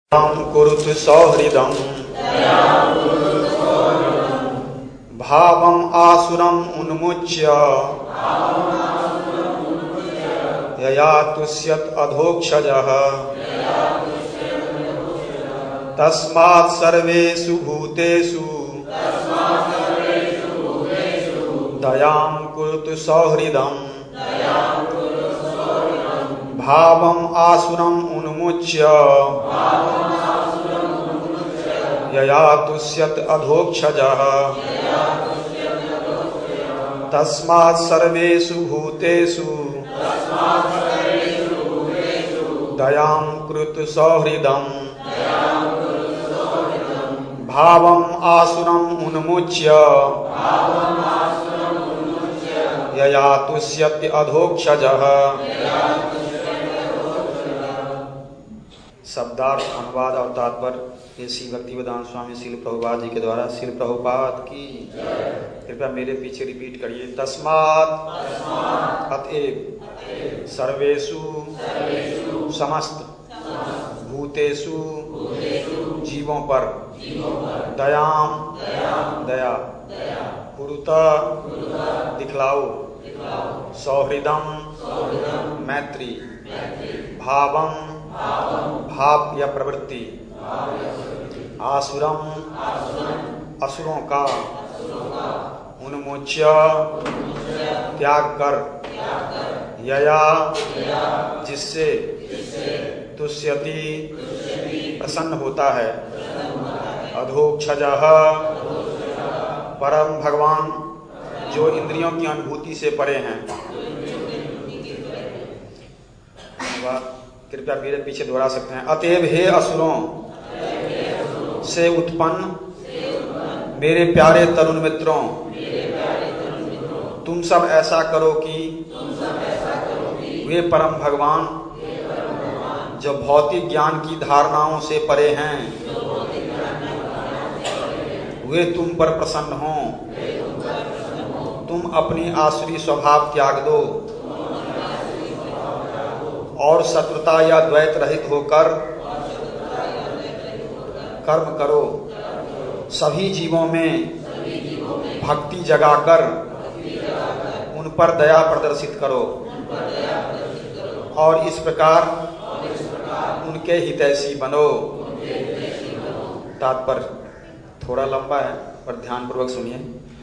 कुरुतु सौहृदं भावम् आसुरम् उन्मुच्य यया तुष्यत् अधोक्षजः तस्मात् सर्वेषु भूतेषु दयां कुरुतु सौहृदं भावम् आसुरम् उन्मुच्य यया तुष्यत् अधोक्षजः तस्मात् सर्वेषु भूतेषु दयां कुरुतु सौहृदं भावम् आसुरम् उन्मुच्य यया तुष्यत् अधोक्षजः। शब्दार्थ, अनुवाद और तात्पर्य ये श्री भक्तिवेदांत स्वामी श्रील प्रभुपाद जी के द्वारा। श्रील प्रभुपाद की कृपया मेरे पीछे रिपीट करिए। तस्मात् अतएव सर्वेषु समस्त भूतेषु जीवों पर दयाम दया कुरुता दिखलाओ सौहृदम मैत्री भावम भाव या प्रवृत्ति आसुरम असुरों का उन्मोच्य त्याग कर यया जिससे तुष्यति प्रसन्न होता है अधोक्षजः परम भगवान जो इंद्रियों की अनुभूति से परे हैं। कृपया मेरे पीछे दोहरा सकते हैं। अतएव हे असुरों से उत्पन्न मेरे प्यारे तरुण मित्रों, तुम सब ऐसा करो कि वे परम भगवान जो भौतिक ज्ञान की धारणाओं से परे हैं वे तुम पर प्रसन्न हों। तुम अपनी आसुरी स्वभाव त्याग दो और शत्रुता या द्वैत रहित होकर कर्म करो। सभी जीवों में भक्ति जगाकर उन पर दया प्रदर्शित करो और इस प्रकार उनके हितैषी बनो। तात्पर्य थोड़ा लंबा है पर ध्यानपूर्वक सुनिए।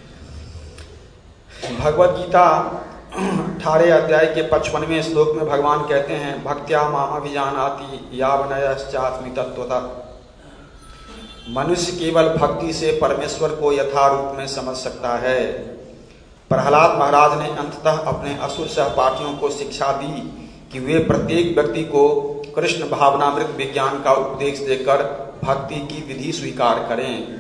भगवद गीता 18 अध्याय के 55वें श्लोक में भगवान कहते हैं भक्त्या माम अभिजानाति यावनयश्चास्मि तत्त्वतः। मनुष्य केवल भक्ति से परमेश्वर को यथारूप में समझ सकता है। प्रहलाद महाराज ने अंततः अपने असुर सहपाठियों को शिक्षा दी कि वे प्रत्येक व्यक्ति को कृष्ण भावनामृत विज्ञान का उपदेश देकर भक्ति की विधि स्वीकार करें।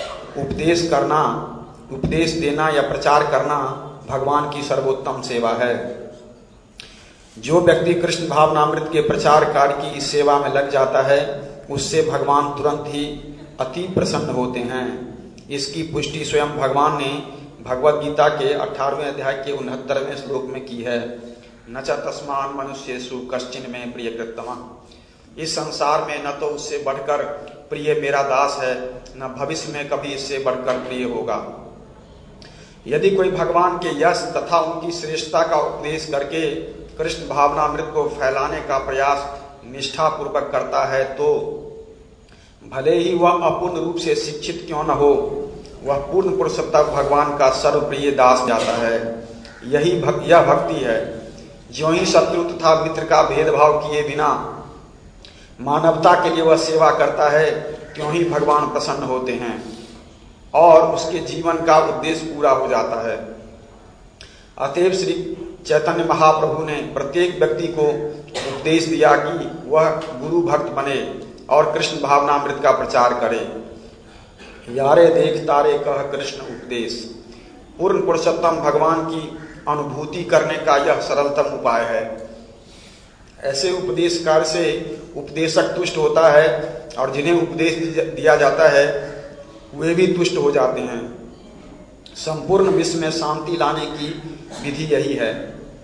उपदेश देना या प्रचार करना भगवान की सर्वोत्तम सेवा है। जो व्यक्ति कृष्ण भावनामृत के प्रचार कार्य की इस सेवा में लग जाता है उससे भगवान तुरंत ही अति प्रसन्न होते हैं। इसकी पुष्टि स्वयं भगवान ने भगवद गीता के 18वें अध्याय के 69वें श्लोक में की है। न च तस्मान् मनुष्येषु कश्चिन में प्रियकृतमः। इस संसार में न तो उससे बढ़कर प्रिय मेरा दास है न भविष्य में कभी इससे बढ़कर प्रिय होगा। यदि कोई भगवान के यश तथा उनकी श्रेष्ठता का उपदेश करके कृष्ण भावनामृत को फैलाने का प्रयास निष्ठा पूर्वक करता है तो भले ही वह अपूर्ण रूप से शिक्षित क्यों न हो वह पूर्ण पुरुषोत्तम भगवान का सर्वप्रिय दास जाता है। यह भक्ति है। ज्यों ही शत्रु तथा मित्र का भेदभाव किए बिना मानवता के लिए वह सेवा करता है त्यों ही भगवान प्रसन्न होते हैं और उसके जीवन का उद्देश्य पूरा हो जाता है। अतएव श्री चैतन्य महाप्रभु ने प्रत्येक व्यक्ति को उपदेश दिया कि वह गुरु भक्त बने और कृष्ण भावनामृत का प्रचार करे। यारे देख तारे कह कृष्ण उपदेश। पूर्ण पुरुषोत्तम भगवान की अनुभूति करने का यह सरलतम उपाय है। ऐसे उपदेश कार्य से उपदेशक तुष्ट होता है और जिन्हें उपदेश दिया जाता है वे भी तुष्ट हो जाते हैं। संपूर्ण विश्व में शांति लाने की विधि यही है।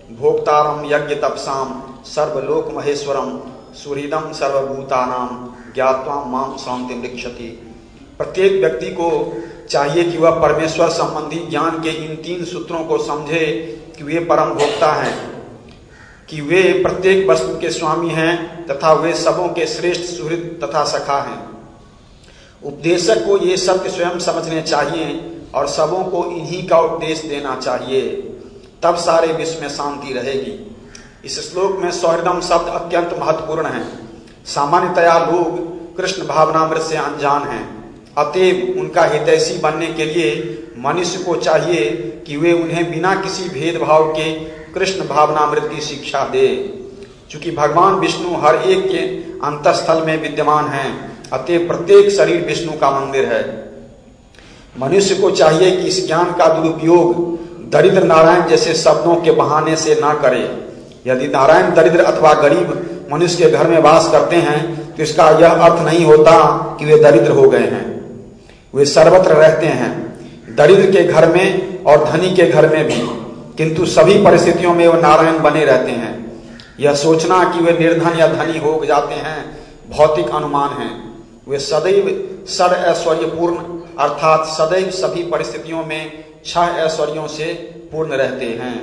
भोक्तारम यज्ञ तपसाम सर्वलोक महेश्वरम सुहृदम सर्वभूतानाम ज्ञात्वा माम शांतिम रिक्षति। प्रत्येक व्यक्ति को चाहिए कि वह परमेश्वर संबंधी ज्ञान के इन 3 सूत्रों को समझे कि वे परम भोक्ता हैं, कि वे प्रत्येक वस्तु के स्वामी हैं तथा वे सबों के श्रेष्ठ सुहृद तथा सखा हैं। उपदेशक को ये सत्य स्वयं समझने चाहिए और सबों को इन्हीं का उपदेश देना चाहिए, तब सारे विश्व में शांति रहेगी। इस श्लोक में सौहृदम शब्द अत्यंत महत्वपूर्ण है। सामान्यतया लोग कृष्ण भावनामृत से अनजान हैं, अतएव उनका हितैषी बनने के लिए मनुष्य को चाहिए कि वे उन्हें बिना किसी भेदभाव के कृष्ण भावनामृत की शिक्षा दे। चूंकि भगवान विष्णु हर एक के अंतःस्थल में विद्यमान हैं, अतएव प्रत्येक शरीर विष्णु का मंदिर है। मनुष्य को चाहिए कि इस ज्ञान का दुरुपयोग दरिद्र नारायण जैसे शब्दों के बहाने से ना करे। यदि नारायण दरिद्र अथवा गरीब मनुष्य के घर में वास करते हैं तो इसका यह अर्थ नहीं होता कि वे दरिद्र हो गए हैं। वे सर्वत्र रहते हैं, दरिद्र के घर में और धनी के घर में भी, किंतु सभी परिस्थितियों में वे नारायण बने रहते हैं। यह सोचना कि वे निर्धन या धनी हो जाते हैं भौतिक अनुमान है। वे सदैव षड ऐश्वर्यपूर्ण अर्थात सदैव सभी परिस्थितियों में 6 ऐश्वर्यों से पूर्ण रहते हैं।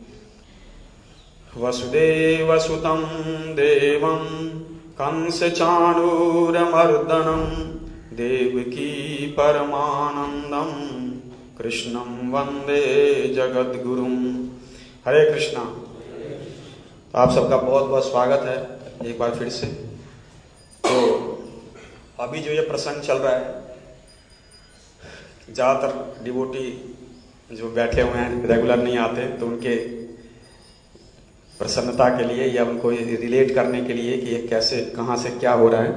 वसुदेव सुतं देवं कंस चाणूरमर्दनं देवकी परमानंदम कृष्णं वंदे जगद्गुरुम। हरे कृष्णा। आप सबका बहुत बहुत स्वागत है एक बार फिर से। तो अभी जो ये प्रसंग चल रहा है, ज्यादातर डिवोटी जो बैठे हुए हैं रेगुलर नहीं आते, तो उनके प्रसन्नता के लिए या उनको रिलेट करने के लिए कि ये कैसे कहाँ से क्या हो रहा है।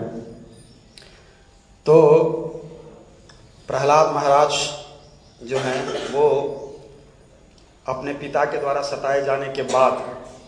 तो प्रहलाद महाराज जो हैं वो अपने पिता के द्वारा सताए जाने के बाद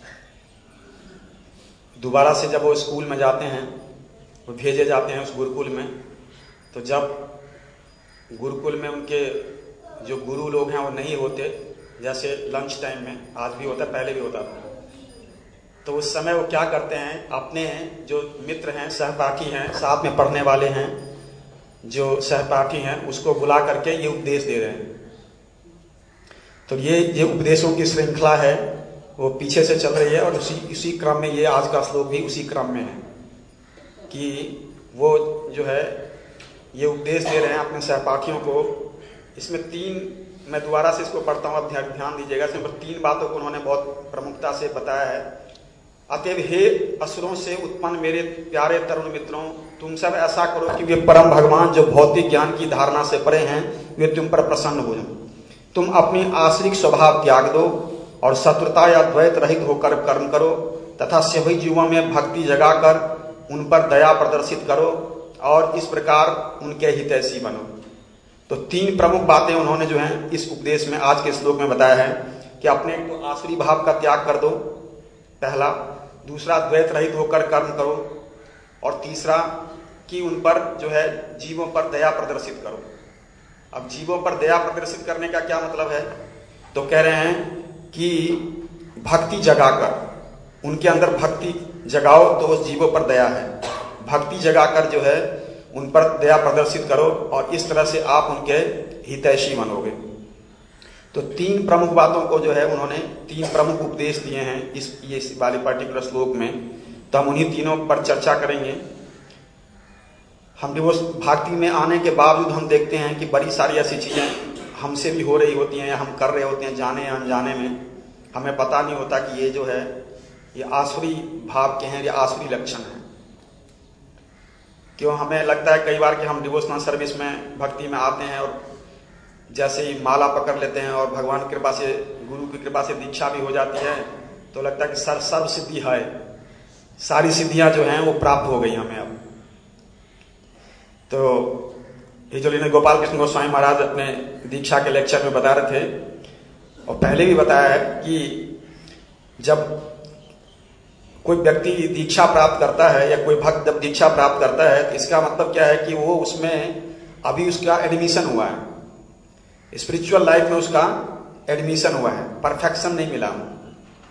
दोबारा से जब वो स्कूल में जाते हैं, वो भेजे जाते हैं उस गुरुकुल में। तो जब गुरुकुल में उनके जो गुरु लोग हैं वो नहीं होते, जैसे लंच टाइम में आज भी होता है, पहले भी होता था, तो उस समय वो क्या करते हैं, अपने जो मित्र हैं, सहपाठी हैं, साथ में पढ़ने वाले हैं, जो सहपाठी हैं, उसको बुला करके ये उपदेश दे रहे हैं। तो ये उपदेशों की श्रृंखला है, वो पीछे से चल रही है और उसी क्रम में ये आज का श्लोक भी उसी क्रम में है कि वो जो है ये उपदेश दे रहे हैं अपने सहपाठियों को। इसमें 3, मैं दोबारा से इसको पढ़ता हूँ, अब ध्यान दीजिएगा। इसमें 3 बातों को उन्होंने बहुत प्रमुखता से बताया है। अतएव हे असुरों से उत्पन्न मेरे प्यारे तरुण मित्रों, तुम सब ऐसा करो कि वे परम भगवान जो भौतिक ज्ञान की धारणा से परे हैं वे तुम पर प्रसन्न हो जाओ। तुम अपनी आश्रित स्वभाव त्याग दो और शत्रुता या द्वैत रहित होकर कर्म करो तथा सभी जीवों में भक्ति जगाकर उन पर दया प्रदर्शित करो और इस प्रकार उनके हितैषी बनो। तो 3 प्रमुख बातें उन्होंने जो है इस उपदेश में आज के श्लोक में बताया है कि अपने तो आसुरी भाव का त्याग कर दो, पहला। दूसरा, द्वैत रहित होकर कर्म करो, और तीसरा कि उन पर जो है जीवों पर दया प्रदर्शित करो। अब जीवों पर दया प्रदर्शित करने का क्या मतलब है, तो कह रहे हैं कि भक्ति जगाकर उनके अंदर भक्ति जगाओ तो उस जीवों पर दया है। भक्ति जगाकर जो है उन पर दया प्रदर्शित करो और इस तरह से आप उनके हितैषी बनोगे। तो 3 प्रमुख बातों को जो है उन्होंने 3 प्रमुख उपदेश दिए हैं इस वाले पर्टिकुलर श्लोक में। तो हम उन्हीं तीनों पर चर्चा करेंगे। हम डिवोर्स भक्ति में आने के बावजूद हम देखते हैं कि बड़ी सारी ऐसी चीजें हमसे भी हो रही होती हैं या हम कर रहे होते हैं, जाने या अनजाने में हमें पता नहीं होता कि ये जो है ये आसुरी भाव के हैं या आसुरी लक्षण है। क्यों हमें लगता है कई बार कि हम डिवोशनल सर्विस में भक्ति में आते हैं और जैसे ही माला पकड़ लेते हैं और भगवान की कृपा से, गुरु की कृपा से दीक्षा भी हो जाती है, तो लगता है कि सर्व सिद्धि है, सारी सिद्धियां जो हैं वो प्राप्त हो गई हमें अब। तो ये जो गोपाल कृष्ण गोस्वामी महाराज अपने दीक्षा के लेक्चर में बता रहे थे और पहले भी बताया है कि जब कोई व्यक्ति दीक्षा प्राप्त करता है या कोई भक्त जब दीक्षा प्राप्त करता है तो इसका मतलब क्या है कि वो उसमें अभी उसका एडमिशन हुआ है, स्पिरिचुअल लाइफ में उसका एडमिशन हुआ है, परफेक्शन नहीं मिला।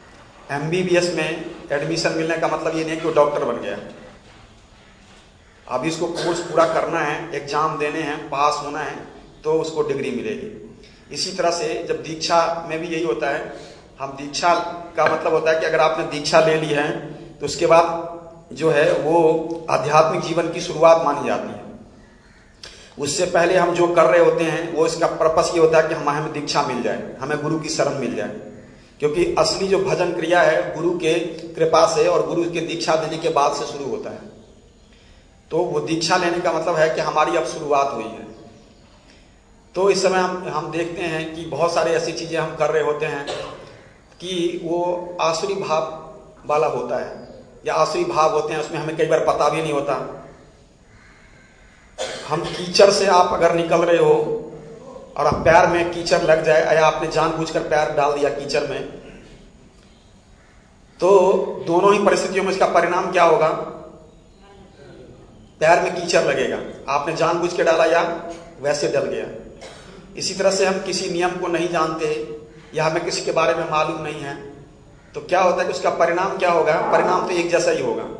MBBS में एडमिशन मिलने का मतलब ये नहीं कि वो डॉक्टर बन गया। अभी इसको कोर्स पूरा करना है, एग्जाम देने हैं, पास होना है, तो उसको डिग्री मिलेगी। इसी तरह से जब दीक्षा में भी यही होता है, हम दीक्षा का मतलब होता है कि अगर आपने दीक्षा ले ली है तो उसके बाद जो है वो आध्यात्मिक जीवन की शुरुआत मानी जाती है। उससे पहले हम जो कर रहे होते हैं वो इसका पर्पस ये होता है कि हमें दीक्षा मिल जाए, हमें गुरु की शरण मिल जाए, क्योंकि असली जो भजन क्रिया है गुरु के कृपा से और गुरु के दीक्षा देने के बाद से शुरू होता है। तो वो दीक्षा लेने का मतलब है कि हमारी अब शुरुआत हुई है। तो इस समय हम देखते हैं कि बहुत सारी ऐसी चीजें हम कर रहे होते हैं कि वो आसुरी भाव वाला होता है या आसुरी भाव होते हैं, उसमें हमें कई बार पता भी नहीं होता। हम कीचड़ से आप अगर निकल रहे हो और आप पैर में कीचड़ लग जाए या आपने जानबूझकर पैर डाल दिया कीचड़ में, तो दोनों ही परिस्थितियों में इसका परिणाम क्या होगा? पैर में कीचड़ लगेगा, आपने जानबूझ के डाला या वैसे डल गया। इसी तरह से हम किसी नियम को नहीं जानते या हमें किसी के बारे में मालूम नहीं है, तो क्या होता है कि उसका परिणाम क्या होगा? परिणाम तो एक जैसा ही होगा।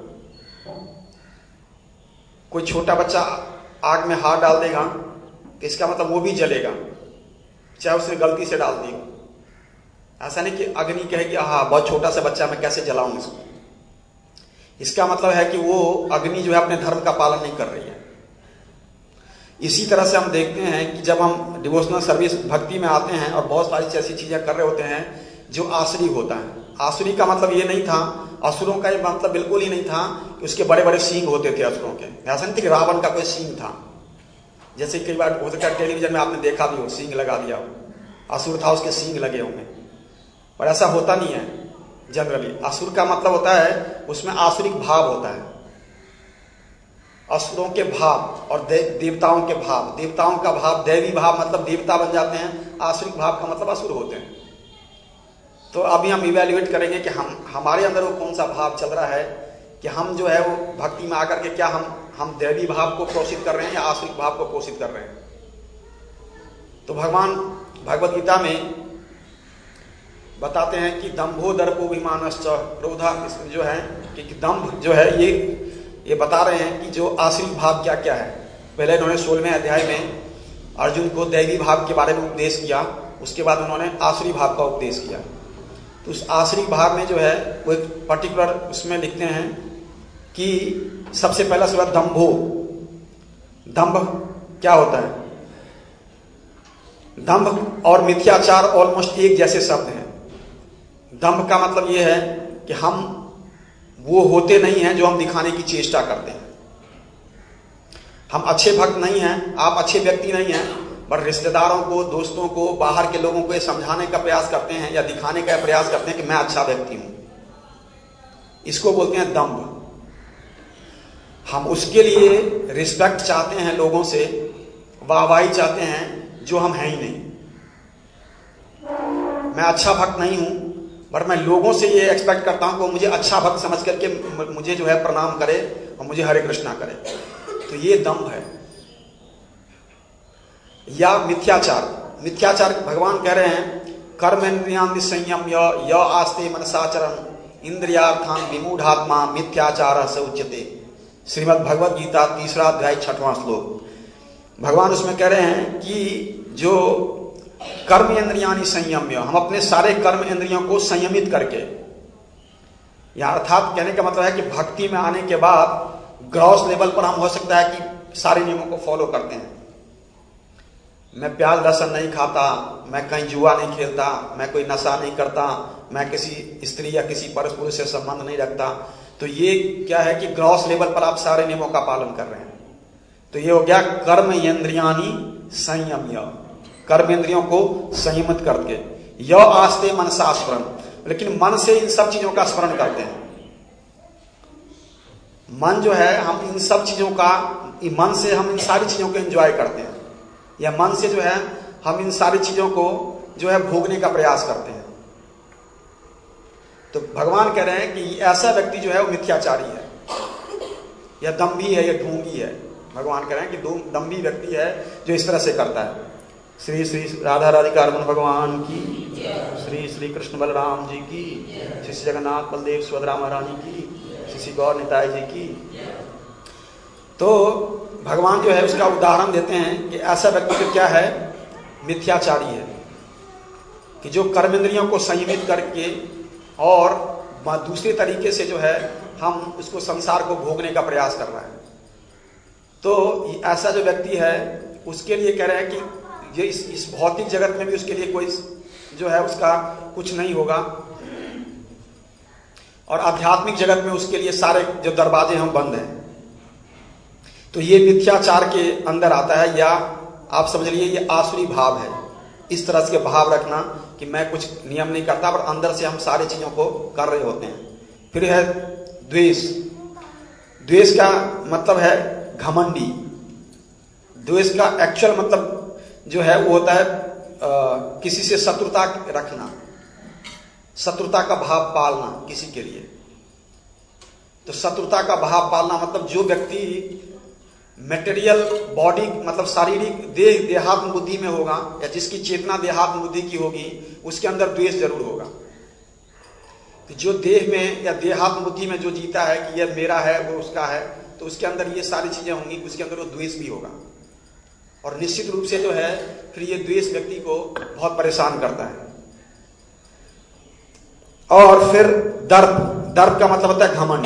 कोई छोटा बच्चा आग में हाथ डाल देगा तो इसका मतलब वो भी जलेगा, चाहे उसने गलती से डाल दी हो। ऐसा नहीं कि अग्नि कहे कि हाँ बहुत छोटा सा बच्चा, मैं कैसे जलाऊं इसको। इसका मतलब है कि वो अग्नि जो है अपने धर्म का पालन नहीं कर रही है। इसी तरह से हम देखते हैं कि जब हम डिवोशनल सर्विस भक्ति में आते हैं और बहुत सारी ऐसी चीजें कर रहे होते हैं जो आसुरी होता है। आसुरी का मतलब ये नहीं था, असुरों का ये मतलब बिल्कुल ही नहीं था कि उसके बड़े बड़े सींग होते थे असुरों के। ऐसा नहीं था कि रावण का कोई सींग था, जैसे कई बार हो सकता है टेलीविजन में आपने देखा भी हो, सींग लगा दिया हो, असुर था उसके सींग लगे होंगे, पर ऐसा होता नहीं है जनरली। असुर का मतलब होता है उसमें आसुरिक भाव होता है, असुरों के भाव और देवताओं के भाव। देवताओं का भाव दैवी भाव मतलब देवता बन जाते हैं, आसुरिक भाव का मतलब असुर होते हैं। तो अभी हम इवेल्युएट करेंगे कि हमारे अंदर वो कौन सा भाव चल रहा है, कि हम जो है वो भक्ति में आकर के क्या हम दैवी भाव को पोषित कर रहे हैं या आसुरिक भाव को पोषित कर रहे हैं। तो भगवान भगवद गीता में बताते हैं कि दंभो दर्पोभिमानश्च क्रोधा, जो है कि दंभ जो है ये बता रहे हैं कि जो आसुरिक भाव क्या क्या है। पहले इन्होंने 16वें अध्याय में अर्जुन को दैवी भाव के बारे में उपदेश किया, उसके बाद उन्होंने आसुरी भाव का उपदेश किया। तो उस आसुरी भाव में जो है वो एक पर्टिकुलर उसमें लिखते हैं कि सबसे पहला शब्द दंभो। दंभ क्या होता है? दंभ और मिथ्याचार ऑलमोस्ट एक जैसे शब्द हैं। दंभ का मतलब ये है कि हम वो होते नहीं हैं जो हम दिखाने की चेष्टा करते हैं। हम अच्छे भक्त नहीं हैं, आप अच्छे व्यक्ति नहीं हैं, पर रिश्तेदारों को, दोस्तों को, बाहर के लोगों को ये समझाने का प्रयास करते हैं या दिखाने का प्रयास करते हैं कि मैं अच्छा व्यक्ति हूं। इसको बोलते हैं दंभ। हम उसके लिए रिस्पेक्ट चाहते हैं लोगों से, वाहवाही चाहते हैं जो हम हैं ही नहीं। मैं अच्छा भक्त नहीं हूं, पर मैं लोगों से ये एक्सपेक्ट करता हूं कि मुझे अच्छा भक्त समझ करके मुझे जो है प्रणाम करे और मुझे हरे कृष्णा करे। तो ये दंभ है। या मिथ्याचार। मिथ्याचार भगवान कह रहे हैं कर्मेन्द्रियाणि संयम्य य आस्ते मनसाचरन् इंद्रियार्थान विमूढ़ात्मा मिथ्याचारः स उच्यते। श्रीमद् भगवद गीता 3रा अध्याय 6वां श्लोक। भगवान उसमें कह रहे हैं कि जो कर्म इंद्रियाणि संयम्य, हम अपने सारे कर्म इंद्रियों को संयमित करके, या अर्थात कहने का मतलब है कि भक्ति में आने के बाद ग्रॉस लेवल पर हम हो सकता है कि सारे नियमों को फॉलो करते हैं। मैं प्याज लहसुन नहीं खाता, मैं कहीं जुआ नहीं खेलता, मैं कोई नशा नहीं करता, मैं किसी स्त्री या किसी पुरुष से संबंध नहीं रखता। तो ये क्या है कि ग्रॉस लेवल पर आप सारे नियमों का पालन कर रहे हैं। तो ये हो गया कर्म इंद्रियाणि संयम्य, कर्म इंद्रियों को संयमित करके। य आस्ते मनसा स्मरण, लेकिन मन से इन सब चीजों का स्मरण करते हैं। मन जो है, हम इन सब चीजों का, मन से हम इन सारी चीजों को एंजॉय करते हैं, या मन से जो है हम इन सारी चीजों को जो है भोगने का प्रयास करते हैं। तो भगवान कह रहे हैं कि ऐसा व्यक्ति जो है वो मिथ्याचारी है, या दंभी है, या ढोंगी है। भगवान कह रहे हैं कि दंभी व्यक्ति है जो इस तरह से करता है। श्री श्री राधा राधिका रमन भगवान की, श्री श्री कृष्ण बलराम जी की, श्री श्री जगन्नाथ बलदेव सुभद्रा महारानी की, श्री श्री गौर निताई जी की। तो भगवान जो है उसका उदाहरण देते हैं कि ऐसा व्यक्ति तो क्या है, मिथ्याचारी है, कि जो कर्मेंद्रियों को संयमित करके और दूसरे तरीके से जो है हम उसको संसार को भोगने का प्रयास कर रहा है। तो ऐसा जो व्यक्ति है उसके लिए कह रहे हैं कि ये इस भौतिक जगत में भी उसके लिए कोई जो है उसका कुछ नहीं होगा, और आध्यात्मिक जगत में उसके लिए सारे जो दरवाजे हैं बंद हैं। तो ये मिथ्याचार के अंदर आता है, या आप समझ लीजिए ये आसुरी भाव है। इस तरह से भाव रखना कि मैं कुछ नियम नहीं करता, पर अंदर से हम सारी चीजों को कर रहे होते हैं। फिर है द्वेष। द्वेष का मतलब है घमंडी। द्वेष का एक्चुअल मतलब जो है वो होता है किसी से शत्रुता रखना, शत्रुता का भाव पालना किसी के लिए। तो शत्रुता का भाव पालना मतलब जो व्यक्ति मेटेरियल बॉडी मतलब शारीरिक देहात्म बुद्धि में होगा, या जिसकी चेतना देहात्म बुद्धि की होगी, उसके अंदर द्वेष जरूर होगा। तो जो देह में या देहात्म बुद्धि में जो जीता है कि यह मेरा है वो उसका है, तो उसके अंदर ये सारी चीजें होंगी, उसके अंदर वो द्वेष भी होगा। और निश्चित रूप से जो है फिर ये द्वेष व्यक्ति को बहुत परेशान करता है। और फिर दर्प। दर्प का मतलब होता है घमंड।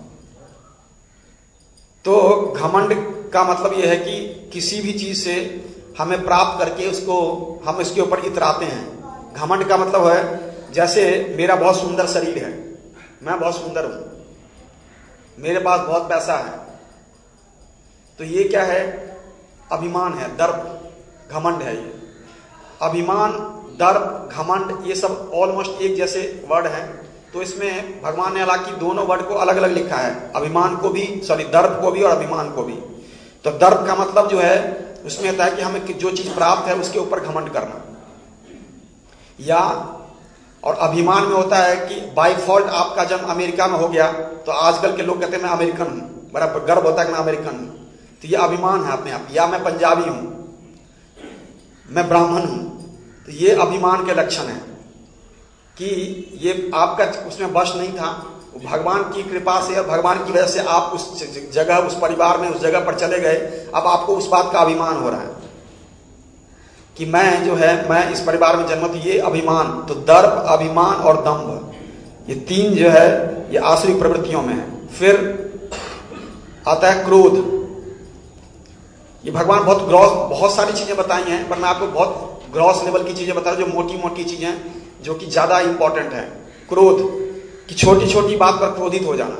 तो घमंड का मतलब यह है कि किसी भी चीज से हमें प्राप्त करके उसको हम इसके ऊपर इतराते हैं। घमंड का मतलब है जैसे मेरा बहुत सुंदर शरीर है, मैं बहुत सुंदर हूं, मेरे पास बहुत पैसा है, तो ये क्या है, अभिमान है, दर्प घमंड है। ये अभिमान, दर्प, घमंड ये सब ऑलमोस्ट एक जैसे वर्ड हैं। तो इसमें भगवान ने हालांकि दोनों वर्ड को अलग अलग लिखा है, अभिमान को भी, दर्प को भी और अभिमान को भी। तो दर्प का मतलब जो है उसमें होता है कि हमें जो चीज प्राप्त है उसके ऊपर घमंड करना, या और अभिमान में होता है कि बाय फॉल्ट आपका जन्म अमेरिका में हो गया तो आजकल के लोग कहते हैं मैं अमेरिकन हूं, बड़ा गर्व होता है कि मैं अमेरिकन हूं, तो ये अभिमान है अपने आप। या मैं पंजाबी हूं, मैं ब्राह्मण हूं, तो ये अभिमान के लक्षण है कि ये आपका उसमें वश नहीं था, भगवान की कृपा से और भगवान की वजह से आप उस जगह, उस परिवार में, उस जगह पर चले गए। अब आपको उस बात का अभिमान हो रहा है कि मैं जो है मैं इस परिवार में जन्म, तो ये अभिमान। तो दर्प, अभिमान और दंभ, ये तीन जो है ये आसुरी प्रवृत्तियों में है। फिर आता है क्रोध। ये भगवान बहुत सारी चीजें बताई हैं, पर मैं आपको बहुत ग्रॉस लेवल की चीजें बता रहा हूं, जो मोटी मोटी चीजें जो कि ज्यादा इंपॉर्टेंट है। क्रोध कि छोटी छोटी बात पर क्रोधित हो जाना।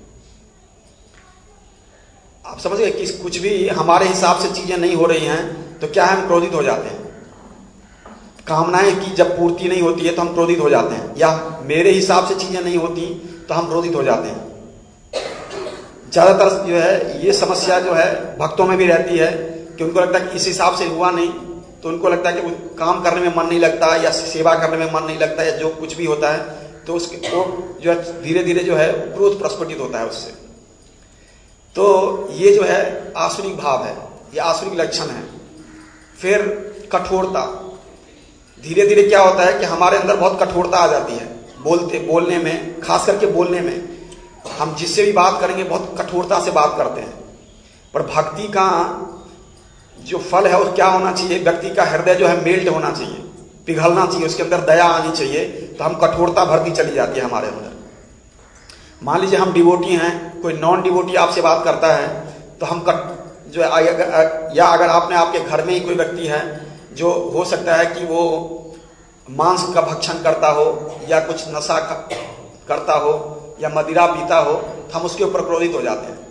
आप समझ गए कि कुछ भी हमारे हिसाब से चीजें नहीं हो रही हैं तो क्या है, हम क्रोधित हो जाते हैं। कामनाएं की जब पूर्ति नहीं होती है तो हम क्रोधित हो जाते हैं, या मेरे हिसाब से चीजें नहीं होती तो हम क्रोधित हो जाते हैं। ज्यादातर जो है ये समस्या जो है भक्तों में भी रहती है कि उनको लगता है कि इस हिसाब से हुआ नहीं, तो उनको लगता है कि काम करने में मन नहीं लगता, या सेवा करने में मन नहीं लगता, या जो कुछ भी होता है तो उसके वो जो है धीरे धीरे जो है क्रोध प्रस्फुटित होता है उससे। तो ये जो है आसुरिक भाव है, ये आसुरिक लक्षण है। फिर कठोरता। धीरे धीरे क्या होता है कि हमारे अंदर बहुत कठोरता आ जाती है, बोलने में, खास करके बोलने में। हम जिससे भी बात करेंगे बहुत कठोरता से बात करते हैं। पर भक्ति का जो फल है वो क्या होना चाहिए, व्यक्ति का हृदय जो है मेल्ट होना चाहिए, पिघलना चाहिए, उसके अंदर दया आनी चाहिए। तो हम कठोरता भरती चली जाती है हमारे अंदर। मान लीजिए हम डिवोटी हैं, कोई नॉन डिवोटी आपसे बात करता है तो हम जो है, या अगर आपने आपके घर में ही कोई व्यक्ति है जो हो सकता है कि वो मांस का भक्षण करता हो, या कुछ नशा करता हो, या मदिरा पीता हो, तो हम उसके ऊपर क्रोधित हो जाते हैं,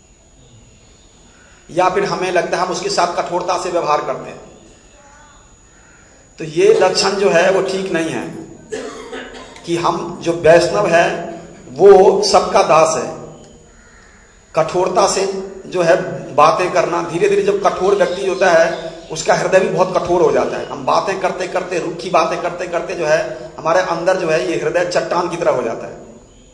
या फिर हमें लगता है हम उसके साथ कठोरता से व्यवहार करते हैं। तो ये लक्षण जो है वो ठीक नहीं है कि हम जो वैष्णव है वो सबका दास है। कठोरता से जो है बातें करना, धीरे धीरे जब कठोर व्यक्ति होता है उसका हृदय भी बहुत कठोर हो जाता है। हम बातें करते करते, रूखी बातें करते करते जो है हमारे अंदर जो है ये हृदय चट्टान की तरह हो जाता है।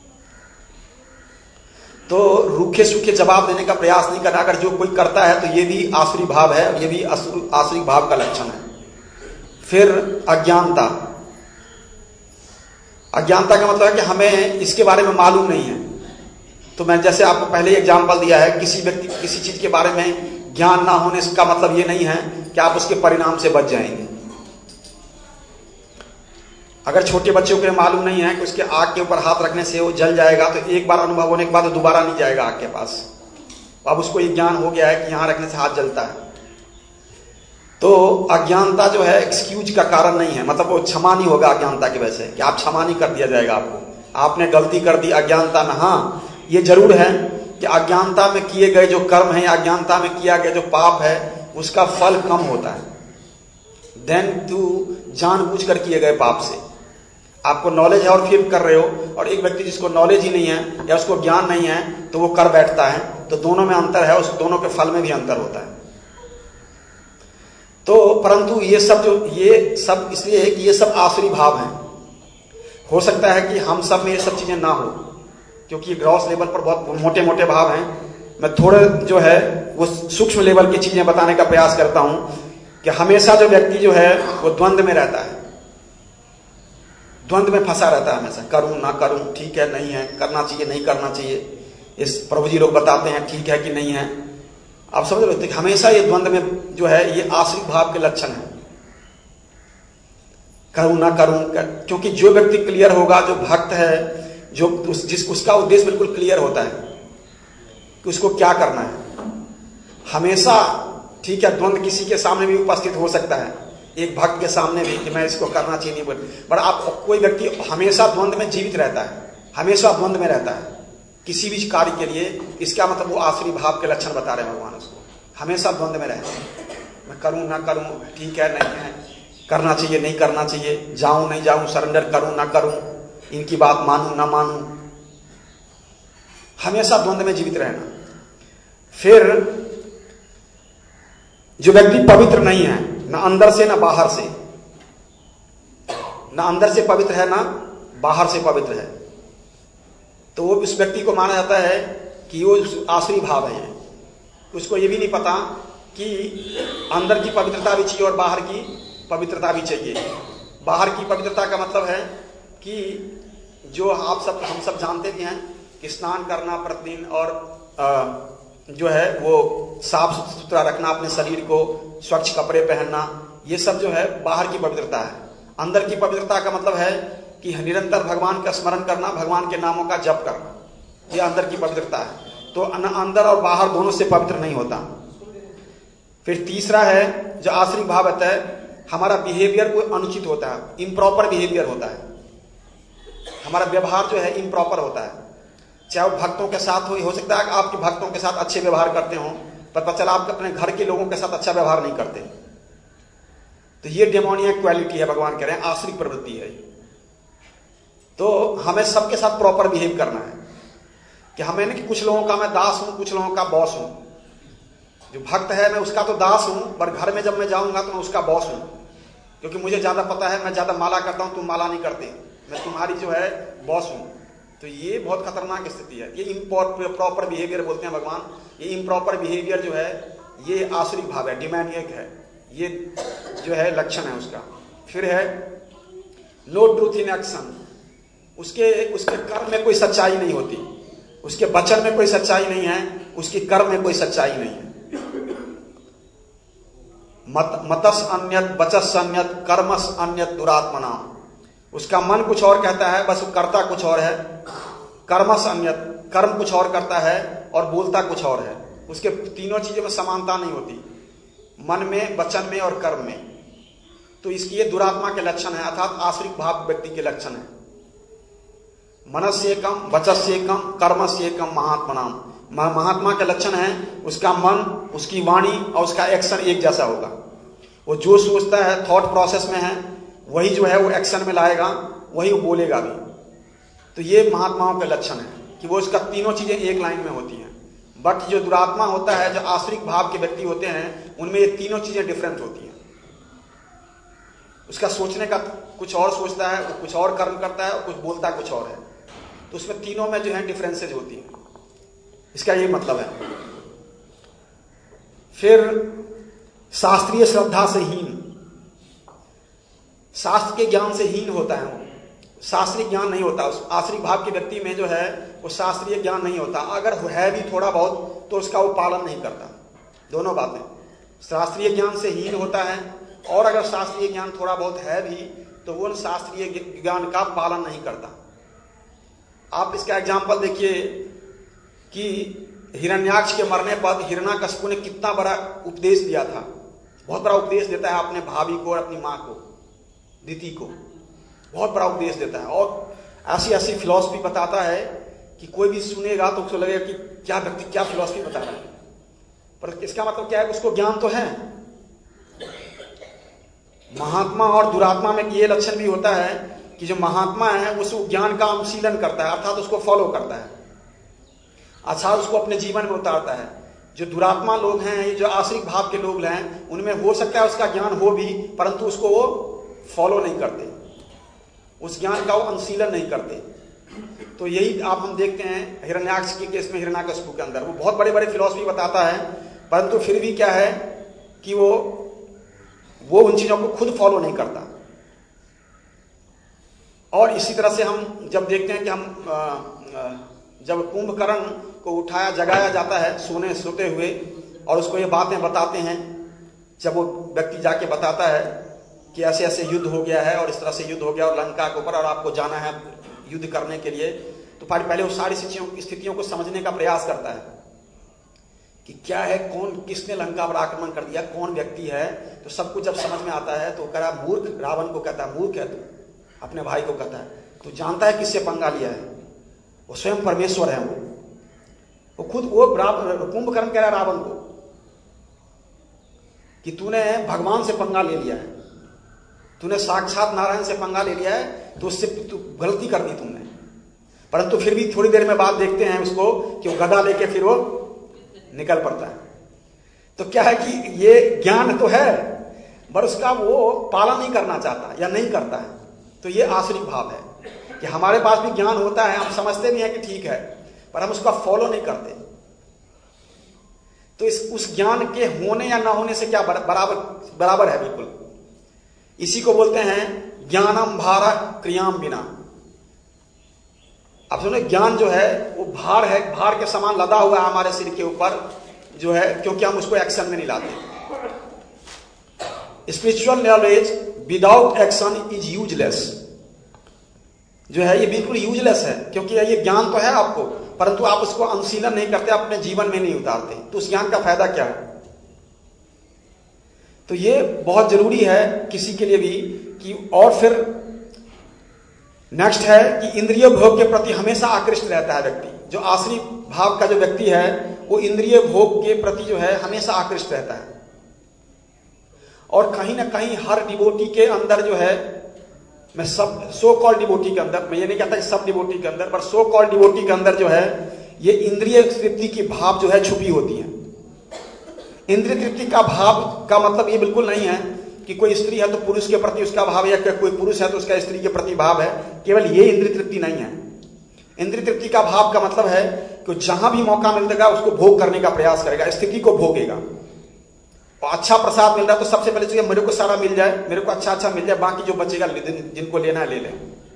तो रूखे सूखे जवाब देने का प्रयास नहीं करना। अगर जो कोई करता है तो ये भी आसुरी भाव है, ये भी आसुरी भाव का लक्षण है। फिर अज्ञानता। अज्ञानता का मतलब है कि हमें इसके बारे में मालूम नहीं है, तो मैं जैसे आपको पहले एग्जाम्पल दिया है, किसी व्यक्ति किसी चीज के बारे में ज्ञान ना होने का मतलब ये नहीं है कि आप उसके परिणाम से बच जाएंगे। अगर छोटे बच्चों को मालूम नहीं है कि उसके आग के ऊपर हाथ रखने से वो जल जाएगा, तो एक बार अनुभव होने के बाद दोबारा नहीं जाएगा आग के पास। अब उसको ये ज्ञान हो गया है कि यहां रखने से हाथ जलता है। तो अज्ञानता जो है एक्सक्यूज का कारण नहीं है, मतलब वो क्षमा नहीं होगा अज्ञानता की वजह से कि आप क्षमा नहीं कर दिया जाएगा आपको, आपने गलती कर दी अज्ञानता में। हाँ, ये जरूर है कि अज्ञानता में किए गए जो कर्म है, अज्ञानता में किया गया जो पाप है, उसका फल कम होता है देन टू जानबूझकर किए गए पाप से। आपको नॉलेज है और फिर कर रहे हो, और एक व्यक्ति जिसको नॉलेज ही नहीं है या उसको ज्ञान नहीं है तो वो कर बैठता है, तो दोनों में अंतर है, उस दोनों के फल में भी अंतर होता है। तो परंतु ये सब इसलिए है कि ये सब आसुरी भाव हैं। हो सकता है कि हम सब में ये सब चीजें ना हो, क्योंकि ग्रॉस लेवल पर बहुत मोटे मोटे भाव हैं। मैं थोड़े जो है वो सूक्ष्म लेवल की चीजें बताने का प्रयास करता हूं कि हमेशा जो व्यक्ति जो है वो द्वंद्व में रहता है, द्वंद्व में फंसा रहता है हमेशा, करूं ना करूं, ठीक है नहीं है, करना चाहिए नहीं करना चाहिए। इस प्रभु जी लोग बताते हैं ठीक है कि नहीं है। आप समझ रहे हो, हमेशा ये द्वंद्व में जो है ये आश्रित भाव के लक्षण है, करूं ना करूं। क्योंकि जो व्यक्ति क्लियर होगा, जो भक्त है, जो उसका उद्देश्य बिल्कुल क्लियर होता है कि उसको क्या करना है। हमेशा ठीक है, द्वंद्व किसी के सामने भी उपस्थित हो सकता है, एक भक्त के सामने भी, कि मैं इसको करना चाहिए नहीं बोल, पर आप कोई व्यक्ति हमेशा द्वंद्व में जीवित रहता है, हमेशा द्वंद्व में रहता है किसी भी कार्य के लिए। इसका मतलब वो आसुरी भाव के लक्षण बता रहे हैं भगवान उसको, हमेशा द्वंद्व में रहता है। मैं करूं ना करूं, ठीक है नहीं है, करना चाहिए नहीं करना चाहिए, जाऊं नहीं जाऊं, सरेंडर करूं ना करूं, इनकी बात मानूं ना मानूं, हमेशा द्वंद्व में जीवित रहना। फिर जो व्यक्ति पवित्र नहीं है, ना अंदर से ना बाहर से, ना अंदर से पवित्र है ना बाहर से पवित्र है, तो वो उस व्यक्ति को माना जाता है कि वो आसुरी भाव है। उसको ये भी नहीं पता कि अंदर की पवित्रता भी चाहिए और बाहर की पवित्रता भी चाहिए। बाहर की पवित्रता का मतलब है कि जो हम सब जानते भी हैं कि स्नान करना प्रतिदिन, और जो है वो साफ सुथरा रखना अपने शरीर को, स्वच्छ कपड़े पहनना, ये सब जो है बाहर की पवित्रता है। अंदर की पवित्रता का मतलब है कि निरंतर भगवान का स्मरण करना, भगवान के नामों का जप करना, ये अंदर की पवित्रता है। तो अंदर और बाहर दोनों से पवित्र नहीं होता। फिर तीसरा है जो आश्रित भाव होता है, हमारा बिहेवियर कोई अनुचित होता है, इम्प्रॉपर बिहेवियर होता है, हमारा व्यवहार जो है इम्प्रॉपर होता है। चाहे वो भक्तों के साथ हो सकता है कि आपके भक्तों के साथ अच्छे व्यवहार करते हो, पर पता चला आप अपने घर के लोगों के साथ अच्छा व्यवहार नहीं करते, तो ये डेमोनियक क्वालिटी है, भगवान कह रहे हैं आश्रित प्रवृत्ति है। तो हमें सबके साथ प्रॉपर बिहेव करना है, कि हमें नहीं कि कुछ लोगों का मैं दास हूं, कुछ लोगों का बॉस हूं। जो भक्त है मैं उसका तो दास हूं, पर घर में जब मैं जाऊंगा तो मैं उसका बॉस हूं, क्योंकि मुझे ज्यादा पता है, मैं ज्यादा माला करता हूं, तुम माला नहीं करते, मैं तुम्हारी जो है बॉस हूं। तो ये बहुत खतरनाक स्थिति है, ये इम्प्रॉपर बिहेवियर बोलते हैं भगवान। ये इम्प्रॉपर बिहेवियर जो है ये आसुरी भाव है, डिमोनियक है, ये जो है लक्षण है उसका। फिर है नो ट्रूथ इन एक्शन, उसके कर्म में कोई सच्चाई नहीं होती, उसके वचन में कोई सच्चाई नहीं है, उसके कर्म में कोई सच्चाई नहीं है। मतस अन्यत वचस अन्यत कर्मस अन्यत दुरात्मना, उसका मन कुछ और कहता है, बस वो करता कुछ और है। कर्मस अन्यत, कर्म कुछ और करता है और बोलता कुछ और है। उसके तीनों चीजों में समानता नहीं होती, मन में, वचन में और कर्म में। तो इसकी ये दुरात्मा के लक्षण है, अर्थात आश्रित भाव व्यक्ति के लक्षण है। मनस्य कम वचस्य कम कर्मस्य कम महात्मनाम, महात्मा का लक्षण है उसका मन, उसकी वाणी और उसका एक्शन एक जैसा होगा। वो जो सोचता है थॉट प्रोसेस में है, वही जो है वो एक्शन में लाएगा, वही वो बोलेगा भी। तो ये महात्माओं का लक्षण है कि वो इसका तीनों चीजें एक लाइन में होती हैं। बट जो दुरात्मा होता है, जो आश्रित भाव के व्यक्ति होते हैं, उनमें ये तीनों चीजें डिफरेंट होती हैं। उसका सोचने का कुछ और सोचता है, वो कुछ और कर्म करता है और कुछ बोलता कुछ और है। तो उसमें तीनों में जो है डिफरेंसेज होती हैं, इसका ये मतलब है। फिर शास्त्रीय श्रद्धा से हीन, शास्त्र के ज्ञान से हीन होता है वो, शास्त्रीय ज्ञान नहीं होता। उस आश्रित भाव के व्यक्ति में जो है वो शास्त्रीय ज्ञान नहीं होता, अगर है भी थोड़ा बहुत तो उसका वो पालन नहीं करता। दोनों बातें, शास्त्रीय ज्ञान से हीन होता है, और अगर शास्त्रीय ज्ञान थोड़ा बहुत है भी तो वो शास्त्रीय ज्ञान का पालन नहीं करता। आप इसका एग्जाम्पल देखिए कि हिरण्याक्ष के मरने पर हिरण्याकश्यप ने कितना बड़ा उपदेश दिया था। बहुत बड़ा उपदेश देता है अपने भाभी को और अपनी माँ को, दिति को, बहुत बड़ा उपदेश देता है, और ऐसी ऐसी फिलॉसफी बताता है कि कोई भी सुनेगा तो उसको लगेगा कि क्या व्यक्ति क्या फिलॉसफी बता रहा है। पर इसका मतलब क्या है, उसको ज्ञान तो है। महात्मा और दुरात्मा में ये लक्षण भी होता है कि जो महात्मा है उस ज्ञान का अनुशीलन करता है, अर्थात उसको फॉलो करता है, अच्छा उसको अपने जीवन में उतारता है। जो दुरात्मा लोग हैं, ये जो आश्रित भाव के लोग हैं, उनमें हो सकता है उसका ज्ञान हो भी, परंतु उसको वो फॉलो नहीं करते, उस ज्ञान का वो अनुशीलन नहीं करते। तो यही आप हम देखते हैं हिरण्याक्ष के केस में, हिरण्याकश्यप के अंदर वो बहुत बड़े बड़े फिलॉसफी बताता है, परंतु फिर भी क्या है कि वो उन चीजों को खुद फॉलो नहीं करता। और इसी तरह से हम जब देखते हैं कि हम जब कुंभकर्ण को उठाया जगाया जाता है सोते हुए, और उसको ये बातें बताते हैं, जब वो व्यक्ति जाके बताता है कि ऐसे ऐसे युद्ध हो गया है और इस तरह से युद्ध हो गया और लंका के ऊपर और आपको जाना है युद्ध करने के लिए, तो पहले वो सारी स्थितियों को समझने का प्रयास करता है कि क्या है, कौन किसने लंका पर आक्रमण कर दिया, कौन व्यक्ति है। तो सब कुछ जब समझ में आता है तो कह रहा मूर्ख, रावण को कहता है मूर्ख है तू, अपने भाई को कहता है तू जानता है किससे पंगा लिया है, वो स्वयं परमेश्वर है। वो खुद वो कुंभकर्ण कह रहा है रावण को कि तूने भगवान से पंगा ले लिया है, तूने साक्षात नारायण से पंगा ले लिया है, तो उससे तू गलती कर दी तुमने। परंतु फिर भी थोड़ी देर में बाद देखते हैं उसको कि वो गदा लेके फिर वो निकल पड़ता है। तो क्या है कि ये ज्ञान तो है पर उसका वो पालन नहीं करना चाहता या नहीं करता है। तो ये आश्रित भाव है कि हमारे पास भी ज्ञान होता है, हम समझते भी हैं कि ठीक है, पर हम उसका फॉलो नहीं करते। तो उस ज्ञान के होने या ना होने से क्या बराबर है, बिल्कुल। इसी को बोलते हैं ज्ञानम भार क्रियाम बिना। अब सुनो, ज्ञान जो है वो भार है, भार के समान लदा हुआ है हमारे सिर के ऊपर जो है, क्योंकि हम उसको एक्शन में नहीं लाते। Spiritual knowledge without action is useless, जो है ये बिल्कुल यूजलेस है, क्योंकि ये ज्ञान तो है आपको, परंतु आप उसको अनुशीलन नहीं करते, अपने जीवन में नहीं उतारते, तो उस ज्ञान का फायदा क्या है। तो ये बहुत जरूरी है किसी के लिए भी कि, और फिर नेक्स्ट है कि इंद्रिय भोग के प्रति हमेशा आकृष्ट रहता है व्यक्ति। जो आश्रित भाव का जो व्यक्ति है वो इंद्रिय भोग के प्रति जो है हमेशा आकृष्ट रहता है। और कहीं ना कहीं हर डिवोटी के अंदर जो है, मैं सब सो कॉल्ड डिवोटी के अंदर, मैं ये नहीं कहता कि सब डिवोटी के अंदर, पर सो कॉल्ड डिवोटी के अंदर जो है ये इंद्रिय तृप्ति की भाव जो है छुपी होती है। इंद्रिय तृप्ति का भाव का मतलब ये बिल्कुल नहीं है कि कोई स्त्री है तो पुरुष के प्रति उसका भाव, या कोई पुरुष है तो उसका स्त्री के प्रति भाव है। केवल ये इंद्रिय तृप्ति नहीं है। इंद्रिय तृप्ति का भाव का मतलब है कि जहां भी मौका मिलेगा उसको भोग करने का प्रयास करेगा, स्थिति को भोगेगा। और अच्छा प्रसाद मिल रहा है तो सबसे पहले चाहिए मेरे को सारा मिल जाए, मेरे को अच्छा मिल जाए, बाकी जो बचेगा जिनको लेना है ले लें।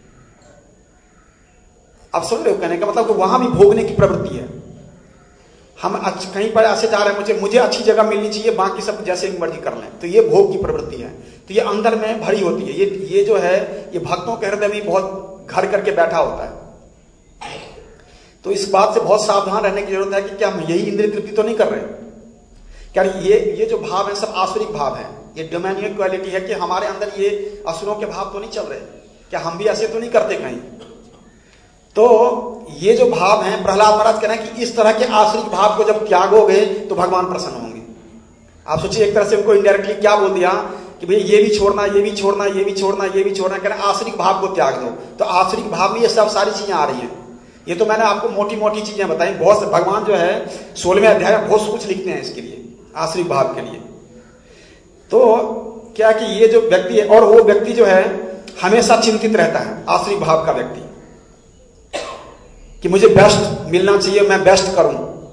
अब समझ रहे हो कहने का मतलब कि वहां भी भोगने की प्रवृत्ति है। हम कहीं पर ऐसे जा रहे हैं, मुझे अच्छी जगह मिलनी चाहिए, बाकी सब जैसे मर्जी कर लें, तो ये भोग की प्रवृत्ति है। तो ये अंदर में भरी होती है। ये जो है ये भक्तों के हृदय में बहुत घर करके बैठा होता है। तो इस बात से बहुत सावधान रहने की जरूरत है कि क्या हम यही इंद्रिय तृप्ति तो नहीं कर रहे। क्या ये जो भाव है सब आसुरिक भाव है, ये डोमेनियन क्वालिटी है कि हमारे अंदर ये असुरों के भाव तो नहीं चल रहे। क्या हम भी ऐसे तो नहीं करते कहीं। तो ये जो भाव है, प्रहलाद महाराज कह रहे हैं कि इस तरह के आश्रित भाव को जब त्यागोगे तो भगवान प्रसन्न होंगे। आप सोचिए, एक तरह से उनको इनडायरेक्टली क्या बोल दिया कि भाई ये भी छोड़ना, ये भी छोड़ना, ये भी छोड़ना, ये भी छोड़ना, कह रहे हैं आश्रित भाव को त्याग दो। तो आश्रित भाव में ये सब सारी चीजें आ रही हैं। ये तो मैंने आपको मोटी मोटी चीजें बताई। बहुत से भगवान जो है 16वें अध्याय में बहुत कुछ लिखते हैं इसके लिए, आश्रित भाव के लिए। तो क्या कि ये जो व्यक्ति है, और वो व्यक्ति जो है हमेशा चिंतित रहता है, आश्रित भाव का व्यक्ति, कि मुझे बेस्ट मिलना चाहिए, मैं बेस्ट करूं।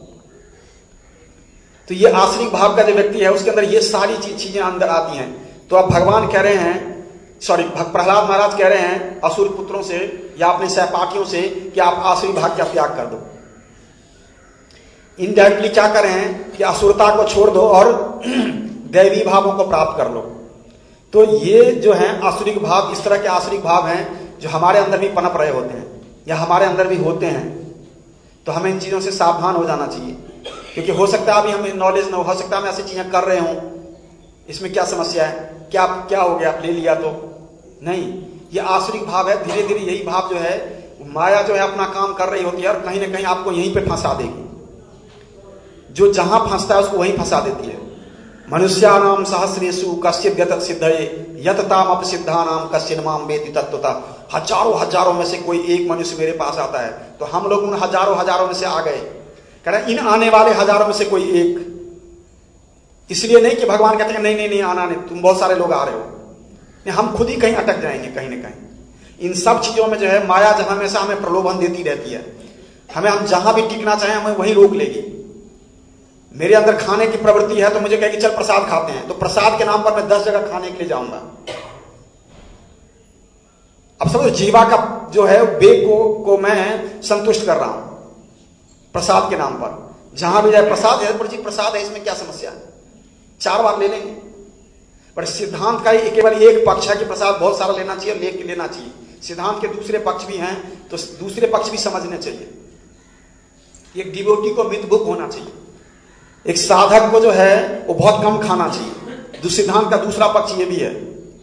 तो ये आश्रित भाव का जो व्यक्ति है उसके अंदर ये सारी चीजें अंदर आती हैं। तो अब भगवान कह रहे हैं सॉरी, प्रहलाद महाराज कह रहे हैं असुर पुत्रों से या अपने सहपाठियों से कि आप आसुरी भाग का त्याग कर दो। इनडायरेक्टली क्या कर रहे हैं कि असुरता को छोड़ दो और दैवी भावों को प्राप्त कर लो। तो ये जो है आसुरिक भाव, इस तरह के आसुरिक भाव हैं जो हमारे अंदर भी पनप रहे होते हैं या हमारे अंदर भी होते हैं। तो हमें इन चीजों से सावधान हो जाना चाहिए, क्योंकि हो सकता है अभी हमें नॉलेज न हो सकता है मैं ऐसी चीजें कर रहे हूं, इसमें क्या समस्या है, क्या हो गया, ले लिया तो नहीं। ये आसुरिक भाव है। धीरे धीरे यही भाव जो है, माया जो है अपना काम कर रही होती है और कहीं ना कहीं आपको यहीं पे फंसा देगी। जो जहां फंसता है उसको वहीं फंसा देती है। मनुष्यानाम सहस्रेषु कश्चित् गतः सिद्धये यतताम अपसिद्धानाम कश्चिन् माम वेति तत्वतः। हजारों में से कोई एक मनुष्य मेरे पास आता है, तो हम लोग उन हजारों में से आ गए। कह रहे इन आने वाले हजारों में से कोई एक। इसलिए नहीं कि भगवान कहते हैं नहीं आना नहीं, तुम बहुत सारे लोग आ रहे हो, नहीं, हम खुद ही कहीं अटक जाएंगे कहीं ना कहीं। इन सब चीजों में जो है माया जो हमेशा हमें प्रलोभन देती रहती है। हम जहां भी टिकना चाहें हमें वहीं रोक लेगी। मेरे अंदर खाने की प्रवृत्ति है तो मुझे कहेगी चल प्रसाद खाते हैं, तो प्रसाद के नाम पर मैं 10 जगह खाने के लिए जाऊंगा। अब समझो जीवा का जो है वेग को मैं संतुष्ट कर रहा हूं प्रसाद के नाम पर। जहां भी जाए प्रसाद है, जी प्रसाद है, इसमें क्या समस्या है, 4 बार ले लेंगे। पर सिद्धांत का केवल एक पक्ष है कि प्रसाद बहुत सारा लेना चाहिए, लेना चाहिए। सिद्धांत के दूसरे पक्ष भी हैं, तो दूसरे पक्ष भी समझने चाहिए। एक डिवोटी को मितभुक होना चाहिए, एक साधक को जो है वो बहुत कम खाना चाहिए। सिद्धांत का दूसरा पक्ष ये भी है।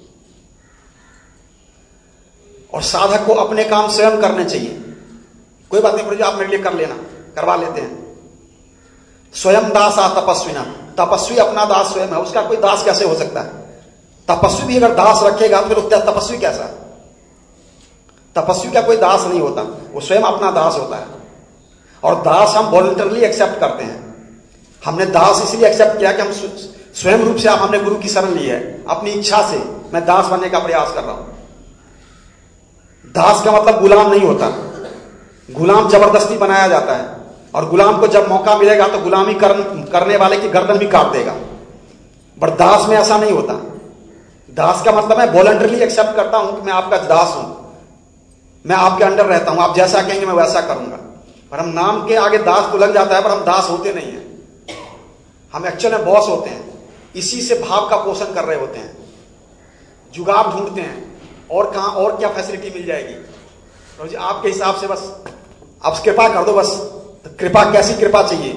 और साधक को अपने काम स्वयं करने चाहिए। कोई बात नहीं प्रभु जी आप मेरे लिए कर लेना, करवा लेते हैं। स्वयं दास आ तपस्विना, तपस्वी अपना दास स्वयं है, उसका कोई दास कैसे हो सकता है? तपस्वी भी अगर दास रखेगा फिर उसका तपस्वी कैसा? तपस्वी का कोई दास नहीं होता, वो स्वयं अपना दास होता है। और दास हम वॉलंटरली एक्सेप्ट करते हैं। हमने दास इसलिए एक्सेप्ट किया कि हम स्वयं रूप से हमने गुरु की शरण ली है, अपनी इच्छा से मैं दास बनने का प्रयास कर रहा हूं। दास का मतलब गुलाम नहीं होता, गुलाम जबरदस्ती बनाया जाता है, और गुलाम को जब मौका मिलेगा तो गुलामी करने वाले की गर्दन भी काट देगा। बट दास में ऐसा नहीं होता। दास का मतलब मैं वॉलंटरली एक्सेप्ट करता हूं कि मैं आपका दास हूं, मैं आपके अंडर रहता हूं, आप जैसा कहेंगे मैं वैसा करूंगा। पर हम नाम के आगे दास तो लग जाता है, पर हम दास होते नहीं है, हम एक्चुअल में बॉस होते हैं। इसी से भाव का पोषण कर रहे होते हैं, जुगाड़ ढूंढते हैं और कहां और क्या फैसिलिटी मिल जाएगी। तो जी आपके हिसाब से बस आप कृपा कर दो, बस तो कृपा कैसी कृपा चाहिए?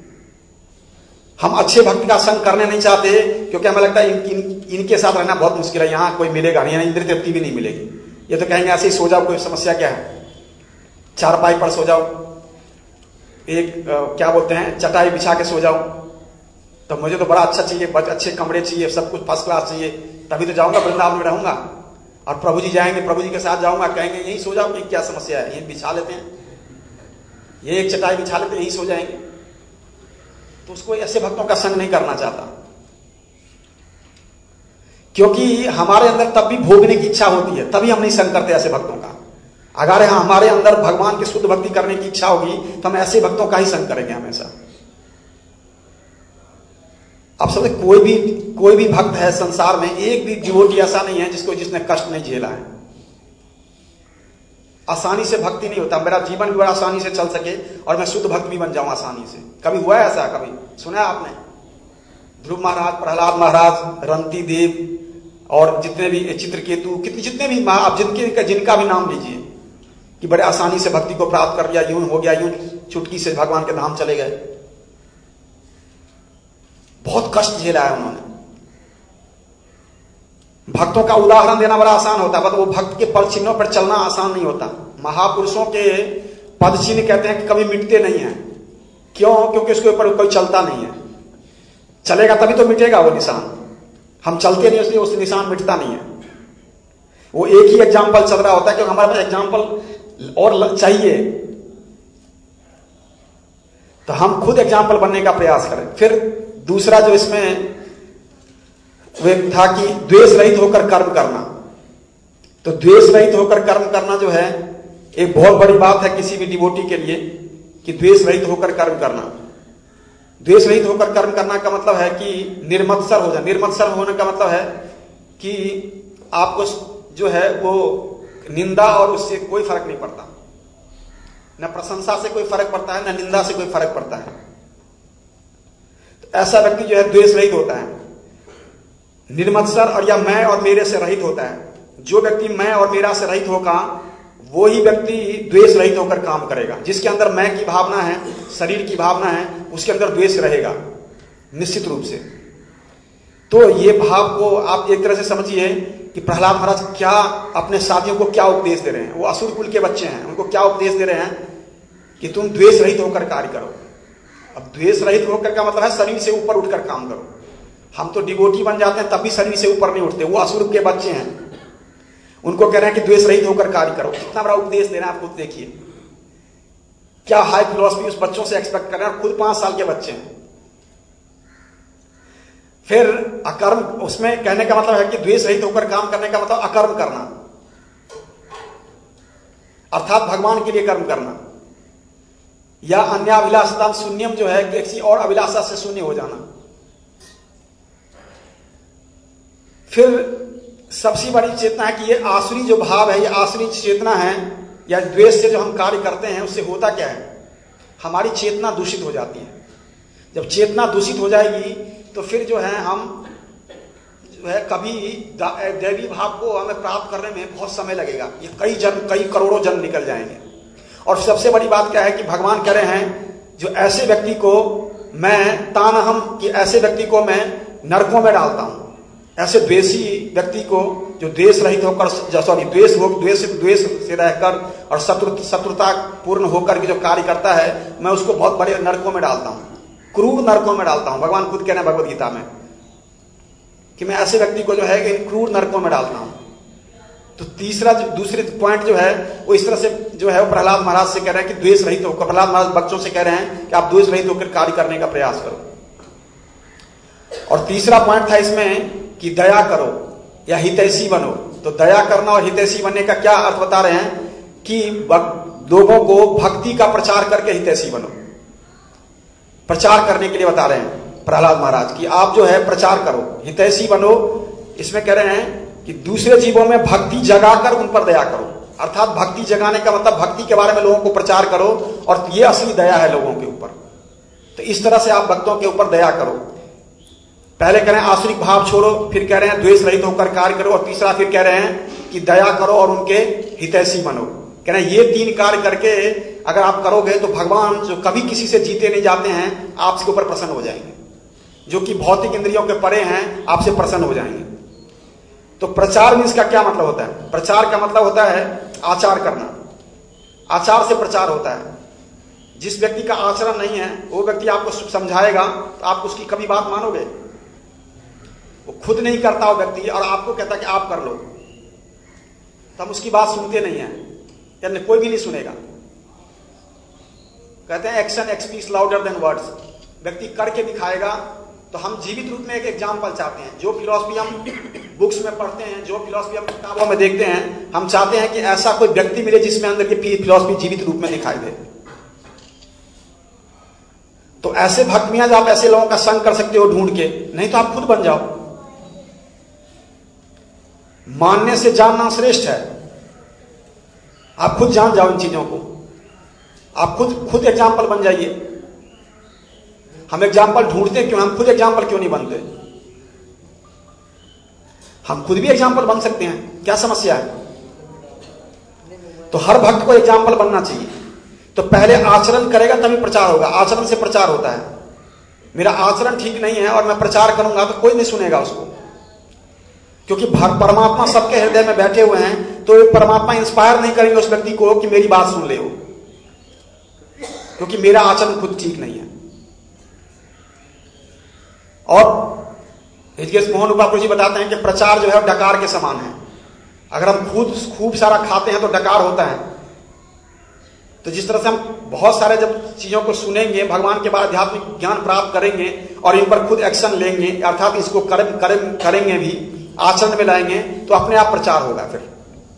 हम अच्छे भक्त का संग करने नहीं चाहते क्योंकि हमें लगता है इनके साथ रहना बहुत मुश्किल है, यहां कोई मिलेगा नहीं, इंद्र तृप्ति भी नहीं मिलेगी। ये तो कहेंगे ऐसे ही सो जाओ, कोई समस्या क्या है, चारपाई पर सो जाओ, एक क्या बोलते हैं चटाई बिछा के सो जाओ। तो मुझे तो बड़ा अच्छा चाहिए, अच्छे कमरे चाहिए, सब कुछ फर्स्ट क्लास चाहिए, तभी तो जाऊंगा, वृंदावन में रहूंगा। और प्रभु जी जाएंगे, प्रभु जी के साथ जाऊंगा, कहेंगे यहीं सो जाओ, क्या समस्या है, यहीं बिछा लेते हैं, ये एक चटाई बिछा लेते हैं, यहीं सो जाएंगे। तो उसको ऐसे भक्तों का संग नहीं करना चाहता, क्योंकि हमारे अंदर तब भी भोगने की इच्छा होती है, तभी हम नहीं संग करते ऐसे भक्तों का। अगर हमारे अंदर भगवान की शुद्ध भक्ति करने की इच्छा होगी तो हम ऐसे भक्तों का ही संग करेंगे हमेशा। आप समझे, कोई भी भक्त है संसार में, एक भी डिवोटी ऐसा नहीं है जिसने कष्ट नहीं झेला है। आसानी से भक्ति नहीं होता, मेरा जीवन भी बड़ा आसानी से चल सके और मैं शुद्ध भक्त भी बन जाऊं आसानी से। कभी हुआ है ऐसा? कभी सुना है आपने? ध्रुव महाराज, प्रहलाद महाराज, रंती देव और जितने भी चित्रकेतु, जितने भी आप जिनका भी नाम लीजिए कि बड़े आसानी से भक्ति को प्राप्त कर लिया, यूं हो गया, यूं चुटकी से भगवान के धाम चले गए। बहुत कष्ट झेला है उन्होंने। भक्तों का उदाहरण देना बड़ा आसान होता है, पर वो भक्त के पद चिन्हों पर चलना आसान नहीं होता। महापुरुषों के पद चिन्ह कहते हैं कि कभी मिटते नहीं हैं। क्यों? क्योंकि उसके ऊपर कोई चलता नहीं है। चलेगा तभी तो मिटेगा वो निशान। हम चलते नहीं, इसलिए उस निशान मिटता नहीं है। वो एक ही एग्जाम्पल चल रहा होता है, क्योंकि हमारे पास एग्जाम्पल और चाहिए, तो हम खुद एग्जाम्पल बनने का प्रयास करें। फिर दूसरा जो इसमें वे था कि द्वेष रहित होकर कर्म करना। तो द्वेष रहित होकर कर्म करना जो है एक बहुत बड़ी बात है किसी भी डिवोटी के लिए, कि द्वेष रहित होकर कर्म करना। द्वेष रहित होकर कर्म करना का मतलब है कि निर्मत्सर हो जाए। निर्मत्सर होने का मतलब है कि आपको जो है वो निंदा और उससे कोई फर्क नहीं पड़ता, न प्रशंसा से कोई फर्क पड़ता है, न निंदा से कोई फर्क पड़ता है। तो ऐसा व्यक्ति जो है द्वेष रहित होता है, निर्मत्सर और या मैं और मेरे से रहित होता है। जो व्यक्ति मैं और मेरा से रहित होगा वो ही व्यक्ति द्वेष रहित होकर काम करेगा। जिसके अंदर मैं की भावना है, शरीर की भावना है, उसके अंदर द्वेष रहेगा निश्चित रूप से। तो ये भाव को आप एक तरह से समझिए कि प्रहलाद महाराज क्या अपने साथियों को क्या उपदेश दे रहे हैं। वो असुर कुल के बच्चे हैं, उनको क्या उपदेश दे रहे हैं कि तुम द्वेष रहित होकर कार्य करो। अब द्वेष रहित होकर का मतलब है शरीर से ऊपर उठकर काम करो। हम तो डिवोटी बन जाते हैं तब भी शरीर से ऊपर नहीं उठते, वो असुर के बच्चे हैं, उनको कह रहे हैं कि द्वेष रहित होकर कार्य करो। कितना बड़ा उपदेश दे रहे हैं, आप खुद देखिए क्या हाई फिलॉसफी उस बच्चों से एक्सपेक्ट कर रहे हैं, खुद 5 साल के बच्चे हैं। फिर अकर्म, उसमें कहने का मतलब है कि द्वेष रहित होकर काम करने का मतलब अकर्म करना, अर्थात भगवान के लिए कर्म करना, या अन्याभिलाषता शून्यम जो है कि किसी और अभिलाषा से शून्य हो जाना। फिर सबसे बड़ी चेतना है कि ये आसुरी जो भाव है, ये आसुरी चेतना है, या द्वेष से जो हम कार्य करते हैं उससे होता क्या है, हमारी चेतना दूषित हो जाती है। जब चेतना दूषित हो जाएगी तो फिर जो है हम जो है कभी दैवी भाव को हमें प्राप्त करने में बहुत समय लगेगा। ये कई करोड़ों जन्म निकल जाएंगे। और सबसे बड़ी बात क्या है कि भगवान कह रहे हैं जो ऐसे व्यक्ति को मैं तानहम, कि ऐसे व्यक्ति को मैं नरकों में डालता हूं। ऐसे द्वेषी व्यक्ति को जो द्वेष रहित होकर, द्वेष से रहकर और शत्रुता पूर्ण होकर के जो कार्य करता है, मैं उसको बहुत बड़े नरकों में डालता हूं, क्रूर नरकों में डालता हूं। भगवान खुद कह रहे हैं भगवद गीता में कि मैं ऐसे व्यक्ति को जो है कि क्रूर नरकों में डालता हूं। तो दूसरे पॉइंट जो है वो इस तरह से जो है वो प्रहलाद महाराज से कह रहे हैं कि द्वेष रहित होकर, प्रहलाद महाराज बच्चों से कह रहे हैं कि आप द्वेष रहित होकर कार्य करने का प्रयास करो। और तीसरा पॉइंट था इसमें कि दया करो या हितैषी बनो। तो दया करना और हितैषी बनने का क्या अर्थ बता रहे हैं कि लोगों को भक्ति का प्रचार करके हितैषी बनो। प्रचार करने के लिए बता रहे हैं प्रहलाद महाराज कि आप जो है प्रचार करो, हितैषी बनो। इसमें कह रहे हैं कि दूसरे जीवों में भक्ति जगाकर उन पर दया करो। अर्थात भक्ति जगाने का मतलब भक्ति के बारे में लोगों को प्रचार करो, और ये असली दया है लोगों के ऊपर। तो इस तरह से आप भक्तों के ऊपर दया करो। पहले कह रहे हैं आसुरिक भाव छोड़ो, फिर कह रहे हैं द्वेष रहित होकर कार्य करो, और तीसरा फिर कह रहे हैं कि दया करो और उनके हितैषी बनो। कह रहे हैं ये 3 कार्य करके अगर आप करोगे तो भगवान जो कभी किसी से जीते नहीं जाते हैं, आपके ऊपर प्रसन्न हो जाएंगे। जो कि भौतिक इंद्रियों के परे हैं, आपसे प्रसन्न हो जाएंगे। तो प्रचार में इसका क्या मतलब होता है? प्रचार का मतलब होता है आचार करना। आचार से प्रचार होता है। जिस व्यक्ति का आचरण नहीं है वो व्यक्ति आपको समझाएगा तो आप उसकी कभी बात मानोगे? वो खुद नहीं करता वो व्यक्ति और आपको कहता कि आप कर लो, तो हम उसकी बात सुनते नहीं है, यानी कोई भी नहीं सुनेगा। कहते हैं action speaks louder than words. व्यक्ति करके दिखाएगा। तो हम जीवित रूप में एक एग्जाम्पल चाहते हैं। जो फिलॉसफी हम बुक्स में पढ़ते हैं, जो फिलॉसफी हम किताबों में देखते हैं, हम चाहते हैं कि ऐसा कोई व्यक्ति मिले जिसमें अंदर की फिलॉसफी जीवित रूप में दिखाई दे। तो ऐसे भक्त मियां आप ऐसे लोगों का संग कर सकते हो ढूंढ के, नहीं तो आप खुद बन जाओ। मानने से जानना श्रेष्ठ है। आप खुद जान जाओ इन चीजों को। आप खुद एग्जाम्पल बन जाइए। हम एग्जाम्पल ढूंढते क्यों? हम खुद एग्जाम्पल क्यों नहीं बनते? हम खुद भी एग्जाम्पल बन सकते हैं, क्या समस्या है? तो हर भक्त को एग्जाम्पल बनना चाहिए। तो पहले आचरण करेगा तभी प्रचार होगा। आचरण से प्रचार होता है। मेरा आचरण ठीक नहीं है और मैं प्रचार करूंगा तो कोई नहीं सुनेगा उसको, क्योंकि परमात्मा सबके हृदय में बैठे हुए हैं। तो परमात्मा इंस्पायर नहीं करेंगे उस व्यक्ति को कि मेरी बात सुन ले हो, क्योंकि मेरा आचरण खुद ठीक नहीं है। और ऋषिकेश मोहन उपाध्याय जी बताते हैं कि प्रचार जो है डकार के समान है। अगर हम खुद खूब सारा खाते हैं तो डकार होता है। तो जिस तरह से हम बहुत सारे जब चीजों को सुनेंगे, भगवान के बाद आध्यात्मिक ज्ञान प्राप्त करेंगे और इन पर खुद एक्शन लेंगे, अर्थात इसको करेंगे भी, आचरण में लाएंगे, तो अपने आप प्रचार होगा। फिर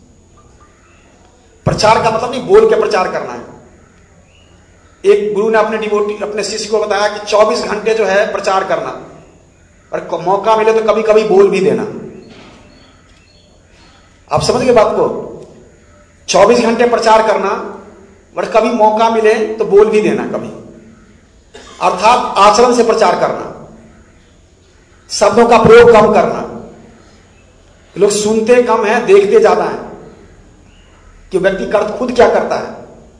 प्रचार का मतलब नहीं बोल के प्रचार करना है। एक गुरु ने अपने शिष्य को बताया कि 24 घंटे जो है प्रचार करना, और मौका मिले तो कभी कभी बोल भी देना। आप समझ गए बात को? 24 घंटे प्रचार करना, बट कभी मौका मिले तो बोल भी देना कभी, अर्थात आचरण से प्रचार करना, शब्दों का प्रयोग कम करना। लोग सुनते कम है, देखते ज्यादा है कि व्यक्ति खुद क्या करता है।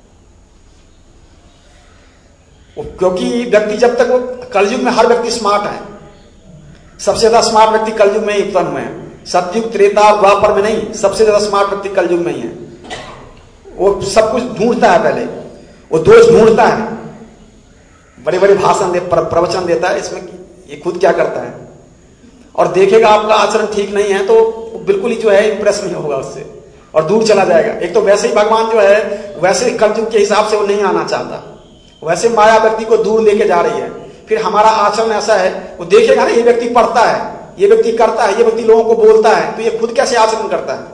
क्योंकि व्यक्ति जब तक, वो कलयुग में हर व्यक्ति स्मार्ट है, सबसे ज्यादा स्मार्ट व्यक्ति कलयुग में ही उत्पन्न हुए हैं। सतयुग, त्रेता, द्वापर में नहीं, सबसे ज्यादा स्मार्ट व्यक्ति कलयुग में ही है। वो सब कुछ ढूंढता है, पहले वो दोष ढूंढता है, बड़े बड़े भाषण प्रवचन देता है, इसमें ये खुद क्या करता है, और देखेगा आपका आचरण ठीक नहीं है तो बिल्कुल ही जो है इंप्रेस नहीं होगा उससे और दूर चला जाएगा। एक तो वैसे ही भगवान जो है वैसे कलयुग के हिसाब से वो नहीं आना चाहता, वैसे माया व्यक्ति को दूर लेके जा रही है। फिर हमारा आचरण ऐसा है, वो देखेगा ना ये व्यक्ति पढ़ता है, ये व्यक्ति करता है, ये व्यक्ति लोगों को बोलता है, तो ये खुद कैसे आचरण करता है?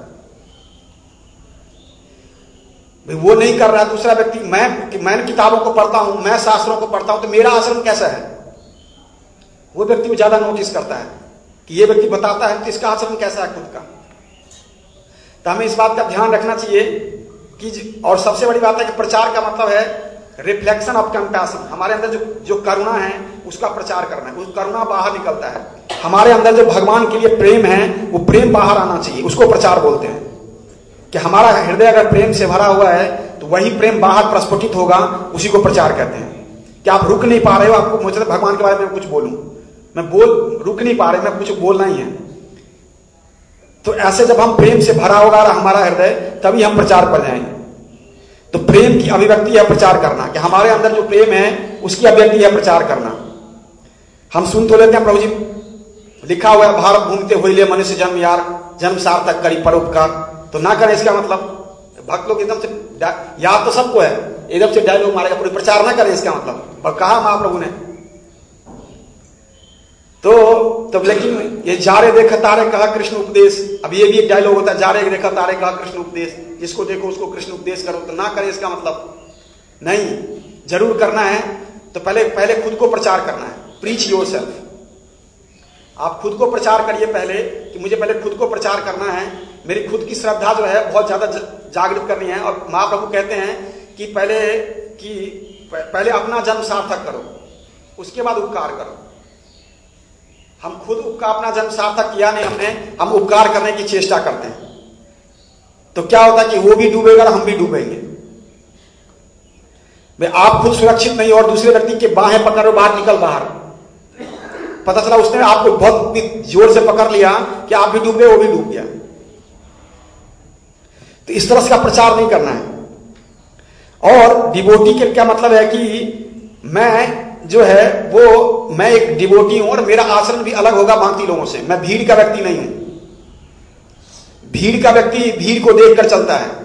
वो नहीं कर रहा है, दूसरा व्यक्ति, मैं किताबों को पढ़ता हूं, मैं शास्त्रों को पढ़ता हूं, तो मेरा आचरण कैसा है? वो व्यक्ति को ज्यादा नोटिस करता है कि ये व्यक्ति बताता है तो इसका आचरण कैसा है खुद का। तो हमें इस बात का ध्यान रखना चाहिए कि, और सबसे बड़ी बात है कि प्रचार का मतलब है रिफ्लेक्शन ऑफ कंपैशन। हमारे अंदर जो करुणा है उसका प्रचार करना है, वो करुणा बाहर निकलता है। हमारे अंदर जो भगवान के लिए प्रेम है वो प्रेम बाहर आना चाहिए, उसको प्रचार बोलते हैं। कि हमारा हृदय अगर प्रेम से भरा हुआ है तो वही प्रेम बाहर प्रस्फुटित होगा, उसी को प्रचार कहते हैं। कि आप रुक नहीं पा रहे हो, आपको मुझे भगवान के बारे में कुछ बोलूं, मैं रुक नहीं पा रहे, मैं कुछ बोलना ही है। तो ऐसे जब हम प्रेम से भरा होगा हमारा हृदय, तभी हम प्रचार पर जाएंगे। तो प्रेम की अभिव्यक्ति है प्रचार करना, कि हमारे अंदर जो प्रेम है उसकी अभिव्यक्ति है प्रचार करना। हम सुन तो लेते हैं, प्रभु जी लिखा हुआ है भारत घूमते हुए मनुष्य जन्म यार, जन्म सार्थक करी परोपकार, तो ना करें इसका मतलब। भक्त लोग एकदम से, याद तो सबको है, एकदम से डायलॉग मारेगा, पूरी प्रचार ना करें इसका मतलब, और कहा महाप्रभु ने तो लेकिन ये जारे देखा तारे कहा कृष्ण उपदेश, अब ये भी एक डायलॉग होता है, जारे देखा तारे कहा कृष्ण उपदेश, जिसको देखो उसको कृष्ण उपदेश करो, तो ना करें इसका मतलब नहीं, जरूर करना है। तो पहले खुद को प्रचार करना है, प्रीच योरसेल्फ। आप खुद को प्रचार करिए पहले, कि मुझे पहले खुद को प्रचार करना है, मेरी खुद की श्रद्धा जो है बहुत ज्यादा जागृत करनी है। और महाप्रभु कहते हैं कि पहले अपना जन्म सार्थक करो, उसके बाद उपकार करो। हम खुद अपना जन्म सार्थक किया नहीं हमने, हम उपकार करने की चेष्टा करते हैं, तो क्या होता है कि वो भी डूबेगा और हम भी डूबेंगे। आप खुद सुरक्षित नहीं और दूसरे व्यक्ति के बाहें पकड़ो, बाहर निकल बाहर, पता चला उसने आपको बहुत जोर से पकड़ लिया कि आप भी डूब गए, वो भी डूब गया। तो इस तरह का प्रचार नहीं करना है। और डिवोटी के क्या मतलब है कि मैं जो है वो, मैं एक डिवोटी हूं और मेरा आचरण भी अलग होगा बाकी लोगों से। मैं भीड़ का व्यक्ति नहीं हूं। भीड़ का व्यक्ति भीड़ को देखकर चलता है।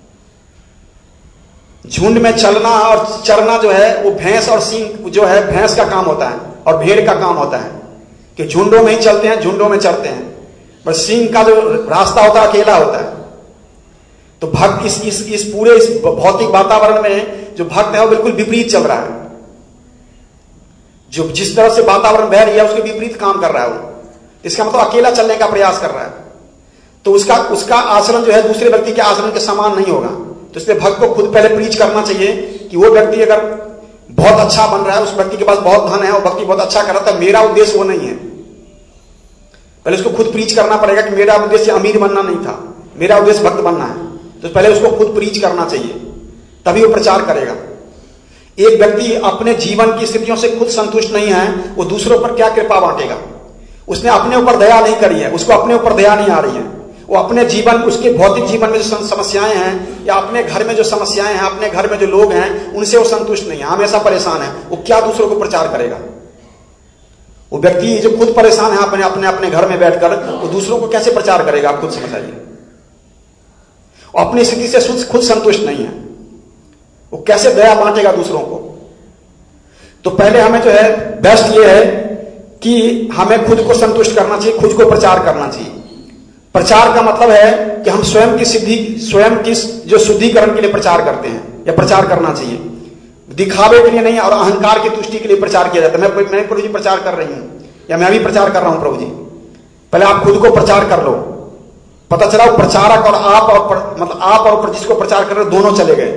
झुंड में चलना और चरना जो है वो भैंस और सिंह जो है, भैंस का काम होता है और भेड़ का काम होता है कि झुंडों में ही चलते हैं, झुंडों में चढ़ते हैं। पर सिंह का जो रास्ता होता है अकेला होता है। तो भक्त इस पूरे भौतिक वातावरण में जो भक्त है वो बिल्कुल विपरीत चल रहा है। जो जिस तरह से वातावरण बह रही है उसके विपरीत काम कर रहा है वो, इसका मतलब अकेला चलने का प्रयास कर रहा है। तो उसका आचरण जो है दूसरे व्यक्ति के आचरण के समान नहीं होगा। तो इसलिए भक्त को खुद पहले प्रीच करना चाहिए कि वो व्यक्ति अगर बहुत अच्छा बन रहा है, उस व्यक्ति के पास बहुत धन है और भक्ति बहुत अच्छा कर रहा है, मेरा उद्देश्य वो नहीं है। पहले उसको खुद प्रीच करना पड़ेगा कि मेरा उद्देश्य अमीर बनना नहीं था, मेरा उद्देश्य भक्त बनना है। तो पहले उसको खुद प्रीच करना चाहिए, तभी वो प्रचार करेगा। एक व्यक्ति अपने जीवन की स्थितियों से खुद संतुष्ट नहीं है, वो दूसरों पर क्या कृपा बांटेगा? उसने अपने ऊपर दया नहीं करी है, उसको अपने ऊपर दया नहीं आ रही है। वो अपने जीवन, उसके भौतिक जीवन में जो समस्याएं हैं या अपने घर में जो समस्याएं हैं, अपने घर में जो लोग हैं उनसे वो संतुष्ट नहीं है, हमेशा परेशान है। वो क्या दूसरों को प्रचार करेगा? वो व्यक्ति जो खुद परेशान है अपने घर में बैठकर, वो दूसरों को कैसे प्रचार करेगा? आप खुद समझाइए। अपनी स्थिति से खुद संतुष्ट नहीं है, वो कैसे दया बांटेगा दूसरों को? तो पहले हमें जो है बेस्ट ये है कि हमें खुद को संतुष्ट करना चाहिए, खुद को प्रचार करना चाहिए। प्रचार का मतलब है कि हम स्वयं की जो शुद्धिकरण के लिए प्रचार करते हैं या प्रचार करना चाहिए। दिखावे के लिए नहीं और अहंकार की तुष्टि के लिए प्रचार किया जाता है। मैं प्रभु जी प्रचार कर रही हूं या मैं भी प्रचार कर रहा हूं प्रभु जी। पहले आप खुद को प्रचार कर लो, पता चला वो प्रचारक और आप और मतलब आप और जिसको प्रचार कर रहे दोनों चले गए।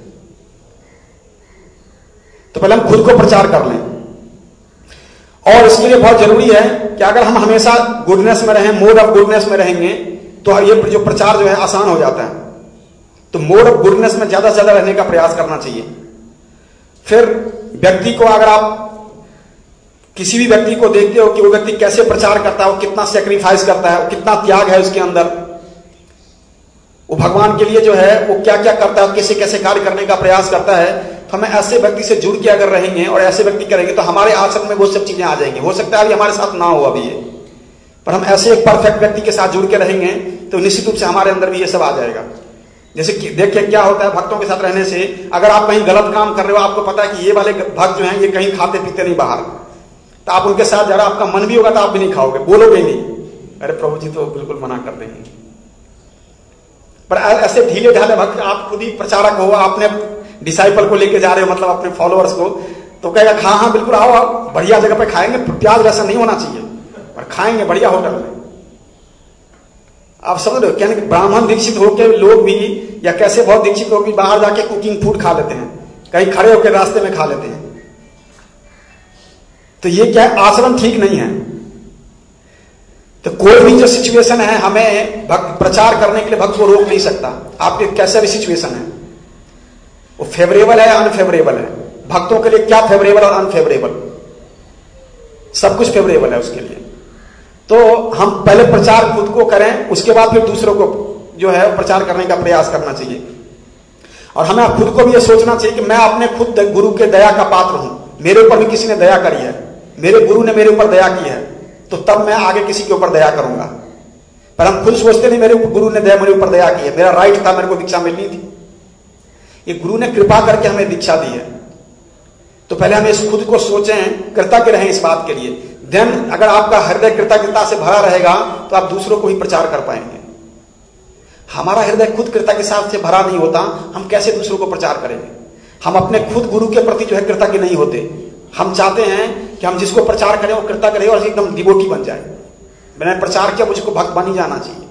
तो पहले हम खुद को प्रचार कर लें, और इसके लिए बहुत जरूरी है कि अगर हम हमेशा गुडनेस में रहें, मोड ऑफ गुडनेस में रहेंगे, तो ये जो प्रचार जो है आसान हो जाता है। तो मोड ऑफ गुडनेस में ज्यादा से ज्यादा रहने का प्रयास करना चाहिए। फिर व्यक्ति को, अगर आप किसी भी व्यक्ति को देखते हो कि वो व्यक्ति कैसे प्रचार करता है, वो कितना सेक्रीफाइस करता है, वो कितना त्याग है उसके अंदर, वो भगवान के लिए जो है वो क्या क्या करता है, कैसे कैसे कार्य करने का प्रयास करता है, तो हमें ऐसे व्यक्ति से जुड़ के अगर रहेंगे और ऐसे व्यक्ति करेंगे तो हमारे आचरण में वो सब चीजें आ जाएंगी। हो सकता है अभी हमारे साथ ना हो अभी ये, पर हम ऐसे एक परफेक्ट व्यक्ति के साथ जुड़ के रहेंगे तो निश्चित रूप से हमारे अंदर भी ये सब आ जाएगा। जैसे कि देखिए क्या होता है भक्तों के साथ रहने से, अगर आप कहीं गलत काम कर रहे हो, आपको पता है कि ये वाले भक्त जो हैं ये कहीं खाते पीते नहीं बाहर, तो आप उनके साथ जरा आपका मन भी होगा तो आप भी नहीं खाओगे, बोलोगे नहीं, अरे प्रभु जी तो बिल्कुल मना कर देंगे। पर ऐसे ढीले ढाले भक्त, आप खुद ही प्रचारक हो, आपने डिसाइपल को लेके जा रहे हो, मतलब अपने फॉलोअर्स को, तो कहेगा हाँ हाँ बिल्कुल आओ, आप बढ़िया जगह पे खाएंगे, प्याज वैसा नहीं होना चाहिए, पर खाएंगे बढ़िया होटल में। आप समझ रहे हो, यानी ब्राह्मण दीक्षित होकर लोग भी, या कैसे बहुत दीक्षित लोग भी बाहर जाके कुकिंग फूड खा लेते हैं, कहीं खड़े होकर रास्ते में खा लेते हैं। तो ये क्या है, आचरण ठीक नहीं है। तो कोई भी जो सिचुएशन है, हमें भक्त प्रचार करने के लिए भक्त को रोक नहीं सकता। आपके कैसा भी सिचुएशन है, वो फेवरेबल है या अनफेवरेबल है, भक्तों के लिए क्या फेवरेबल और अनफेवरेबल, सब कुछ फेवरेबल है उसके लिए। तो हम पहले प्रचार खुद को करें, उसके बाद फिर दूसरों को जो है प्रचार करने का प्रयास करना चाहिए। और हमें खुद को भी ये सोचना चाहिए कि मैं अपने खुद गुरु के दया का पात्र हूं, मेरे ऊपर भी किसी ने दया करी है, मेरे गुरु ने मेरे ऊपर दया की है, तो तब मैं आगे किसी के ऊपर दया करूंगा। पर हम खुद सोचते नहीं मेरे गुरु ने मेरे ऊपर दया की है, मेरा राइट था, मेरे को दीक्षा मिलनी थी, ये गुरु ने कृपा करके हमें दीक्षा दी है। तो पहले हम इस खुद को सोचें, कृतज्ञ रहें इस बात के लिए। देन अगर आपका हृदय कृतज्ञता से भरा रहेगा तो आप दूसरों को ही प्रचार कर पाएंगे। हमारा हृदय खुद कृतज्ञता से भरा नहीं होता, हम कैसे दूसरों को प्रचार करेंगे। हम अपने खुद गुरु के प्रति जो है कृतज्ञ नहीं होते। हम चाहते हैं कि हम जिसको प्रचार करें वो कृतज्ञ रहे और एकदम डिवोटी बन जाए, मैंने प्रचार किया मुझको भक्त बन ही जाना चाहिए।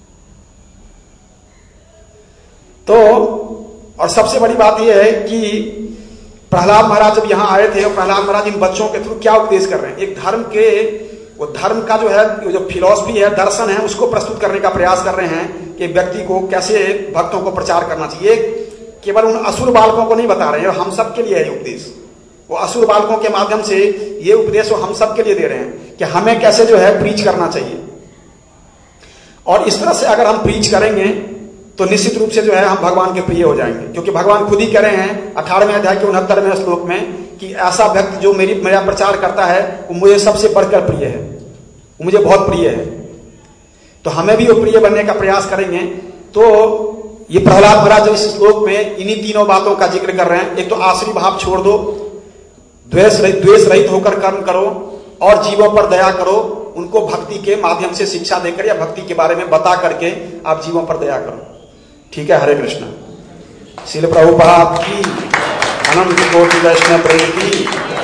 तो और सबसे बड़ी बात यह है कि प्रहलाद महाराज जब यहां आए थे, और प्रहलाद महाराज इन बच्चों के थ्रू क्या उपदेश कर रहे हैं, एक धर्म के, वो धर्म का जो है, जो फिलॉसफी है, दर्शन है, उसको प्रस्तुत करने का प्रयास कर रहे हैं कि व्यक्ति को कैसे भक्तों को प्रचार करना चाहिए। केवल उन असुर बालकों को नहीं बता रहे हैं, हम सबके लिए है उपदेश। वो असुर बालकों के माध्यम से ये उपदेश वो हम सबके लिए दे रहे हैं कि हमें कैसे जो है प्रीच करना चाहिए। और इस तरह से अगर हम प्रीच करेंगे तो निश्चित रूप से जो है हम भगवान के प्रिय हो जाएंगे, क्योंकि भगवान खुद ही कह रहे हैं 18वें अध्याय के 69वें श्लोक में कि ऐसा व्यक्ति जो मेरा प्रचार करता है वो मुझे सबसे बढ़कर प्रिय है, वो मुझे बहुत प्रिय है। तो हमें भी वो प्रिय बनने का प्रयास करेंगे। तो ये प्रहलाद महाराज जो इस श्लोक में इन्हीं तीनों बातों का जिक्र कर रहे हैं। एक तो आसुरी भाव छोड़ दो, द्वेष रहित होकर कर्म करो, और जीवों पर दया करो, उनको भक्ति के माध्यम से शिक्षा देकर या भक्ति के बारे में बता करके आप जीवों पर दया करो। ठीक है, हरे कृष्ण। श्रील प्रभुपाद की, अनंत कोटि वैष्णव प्रेम की।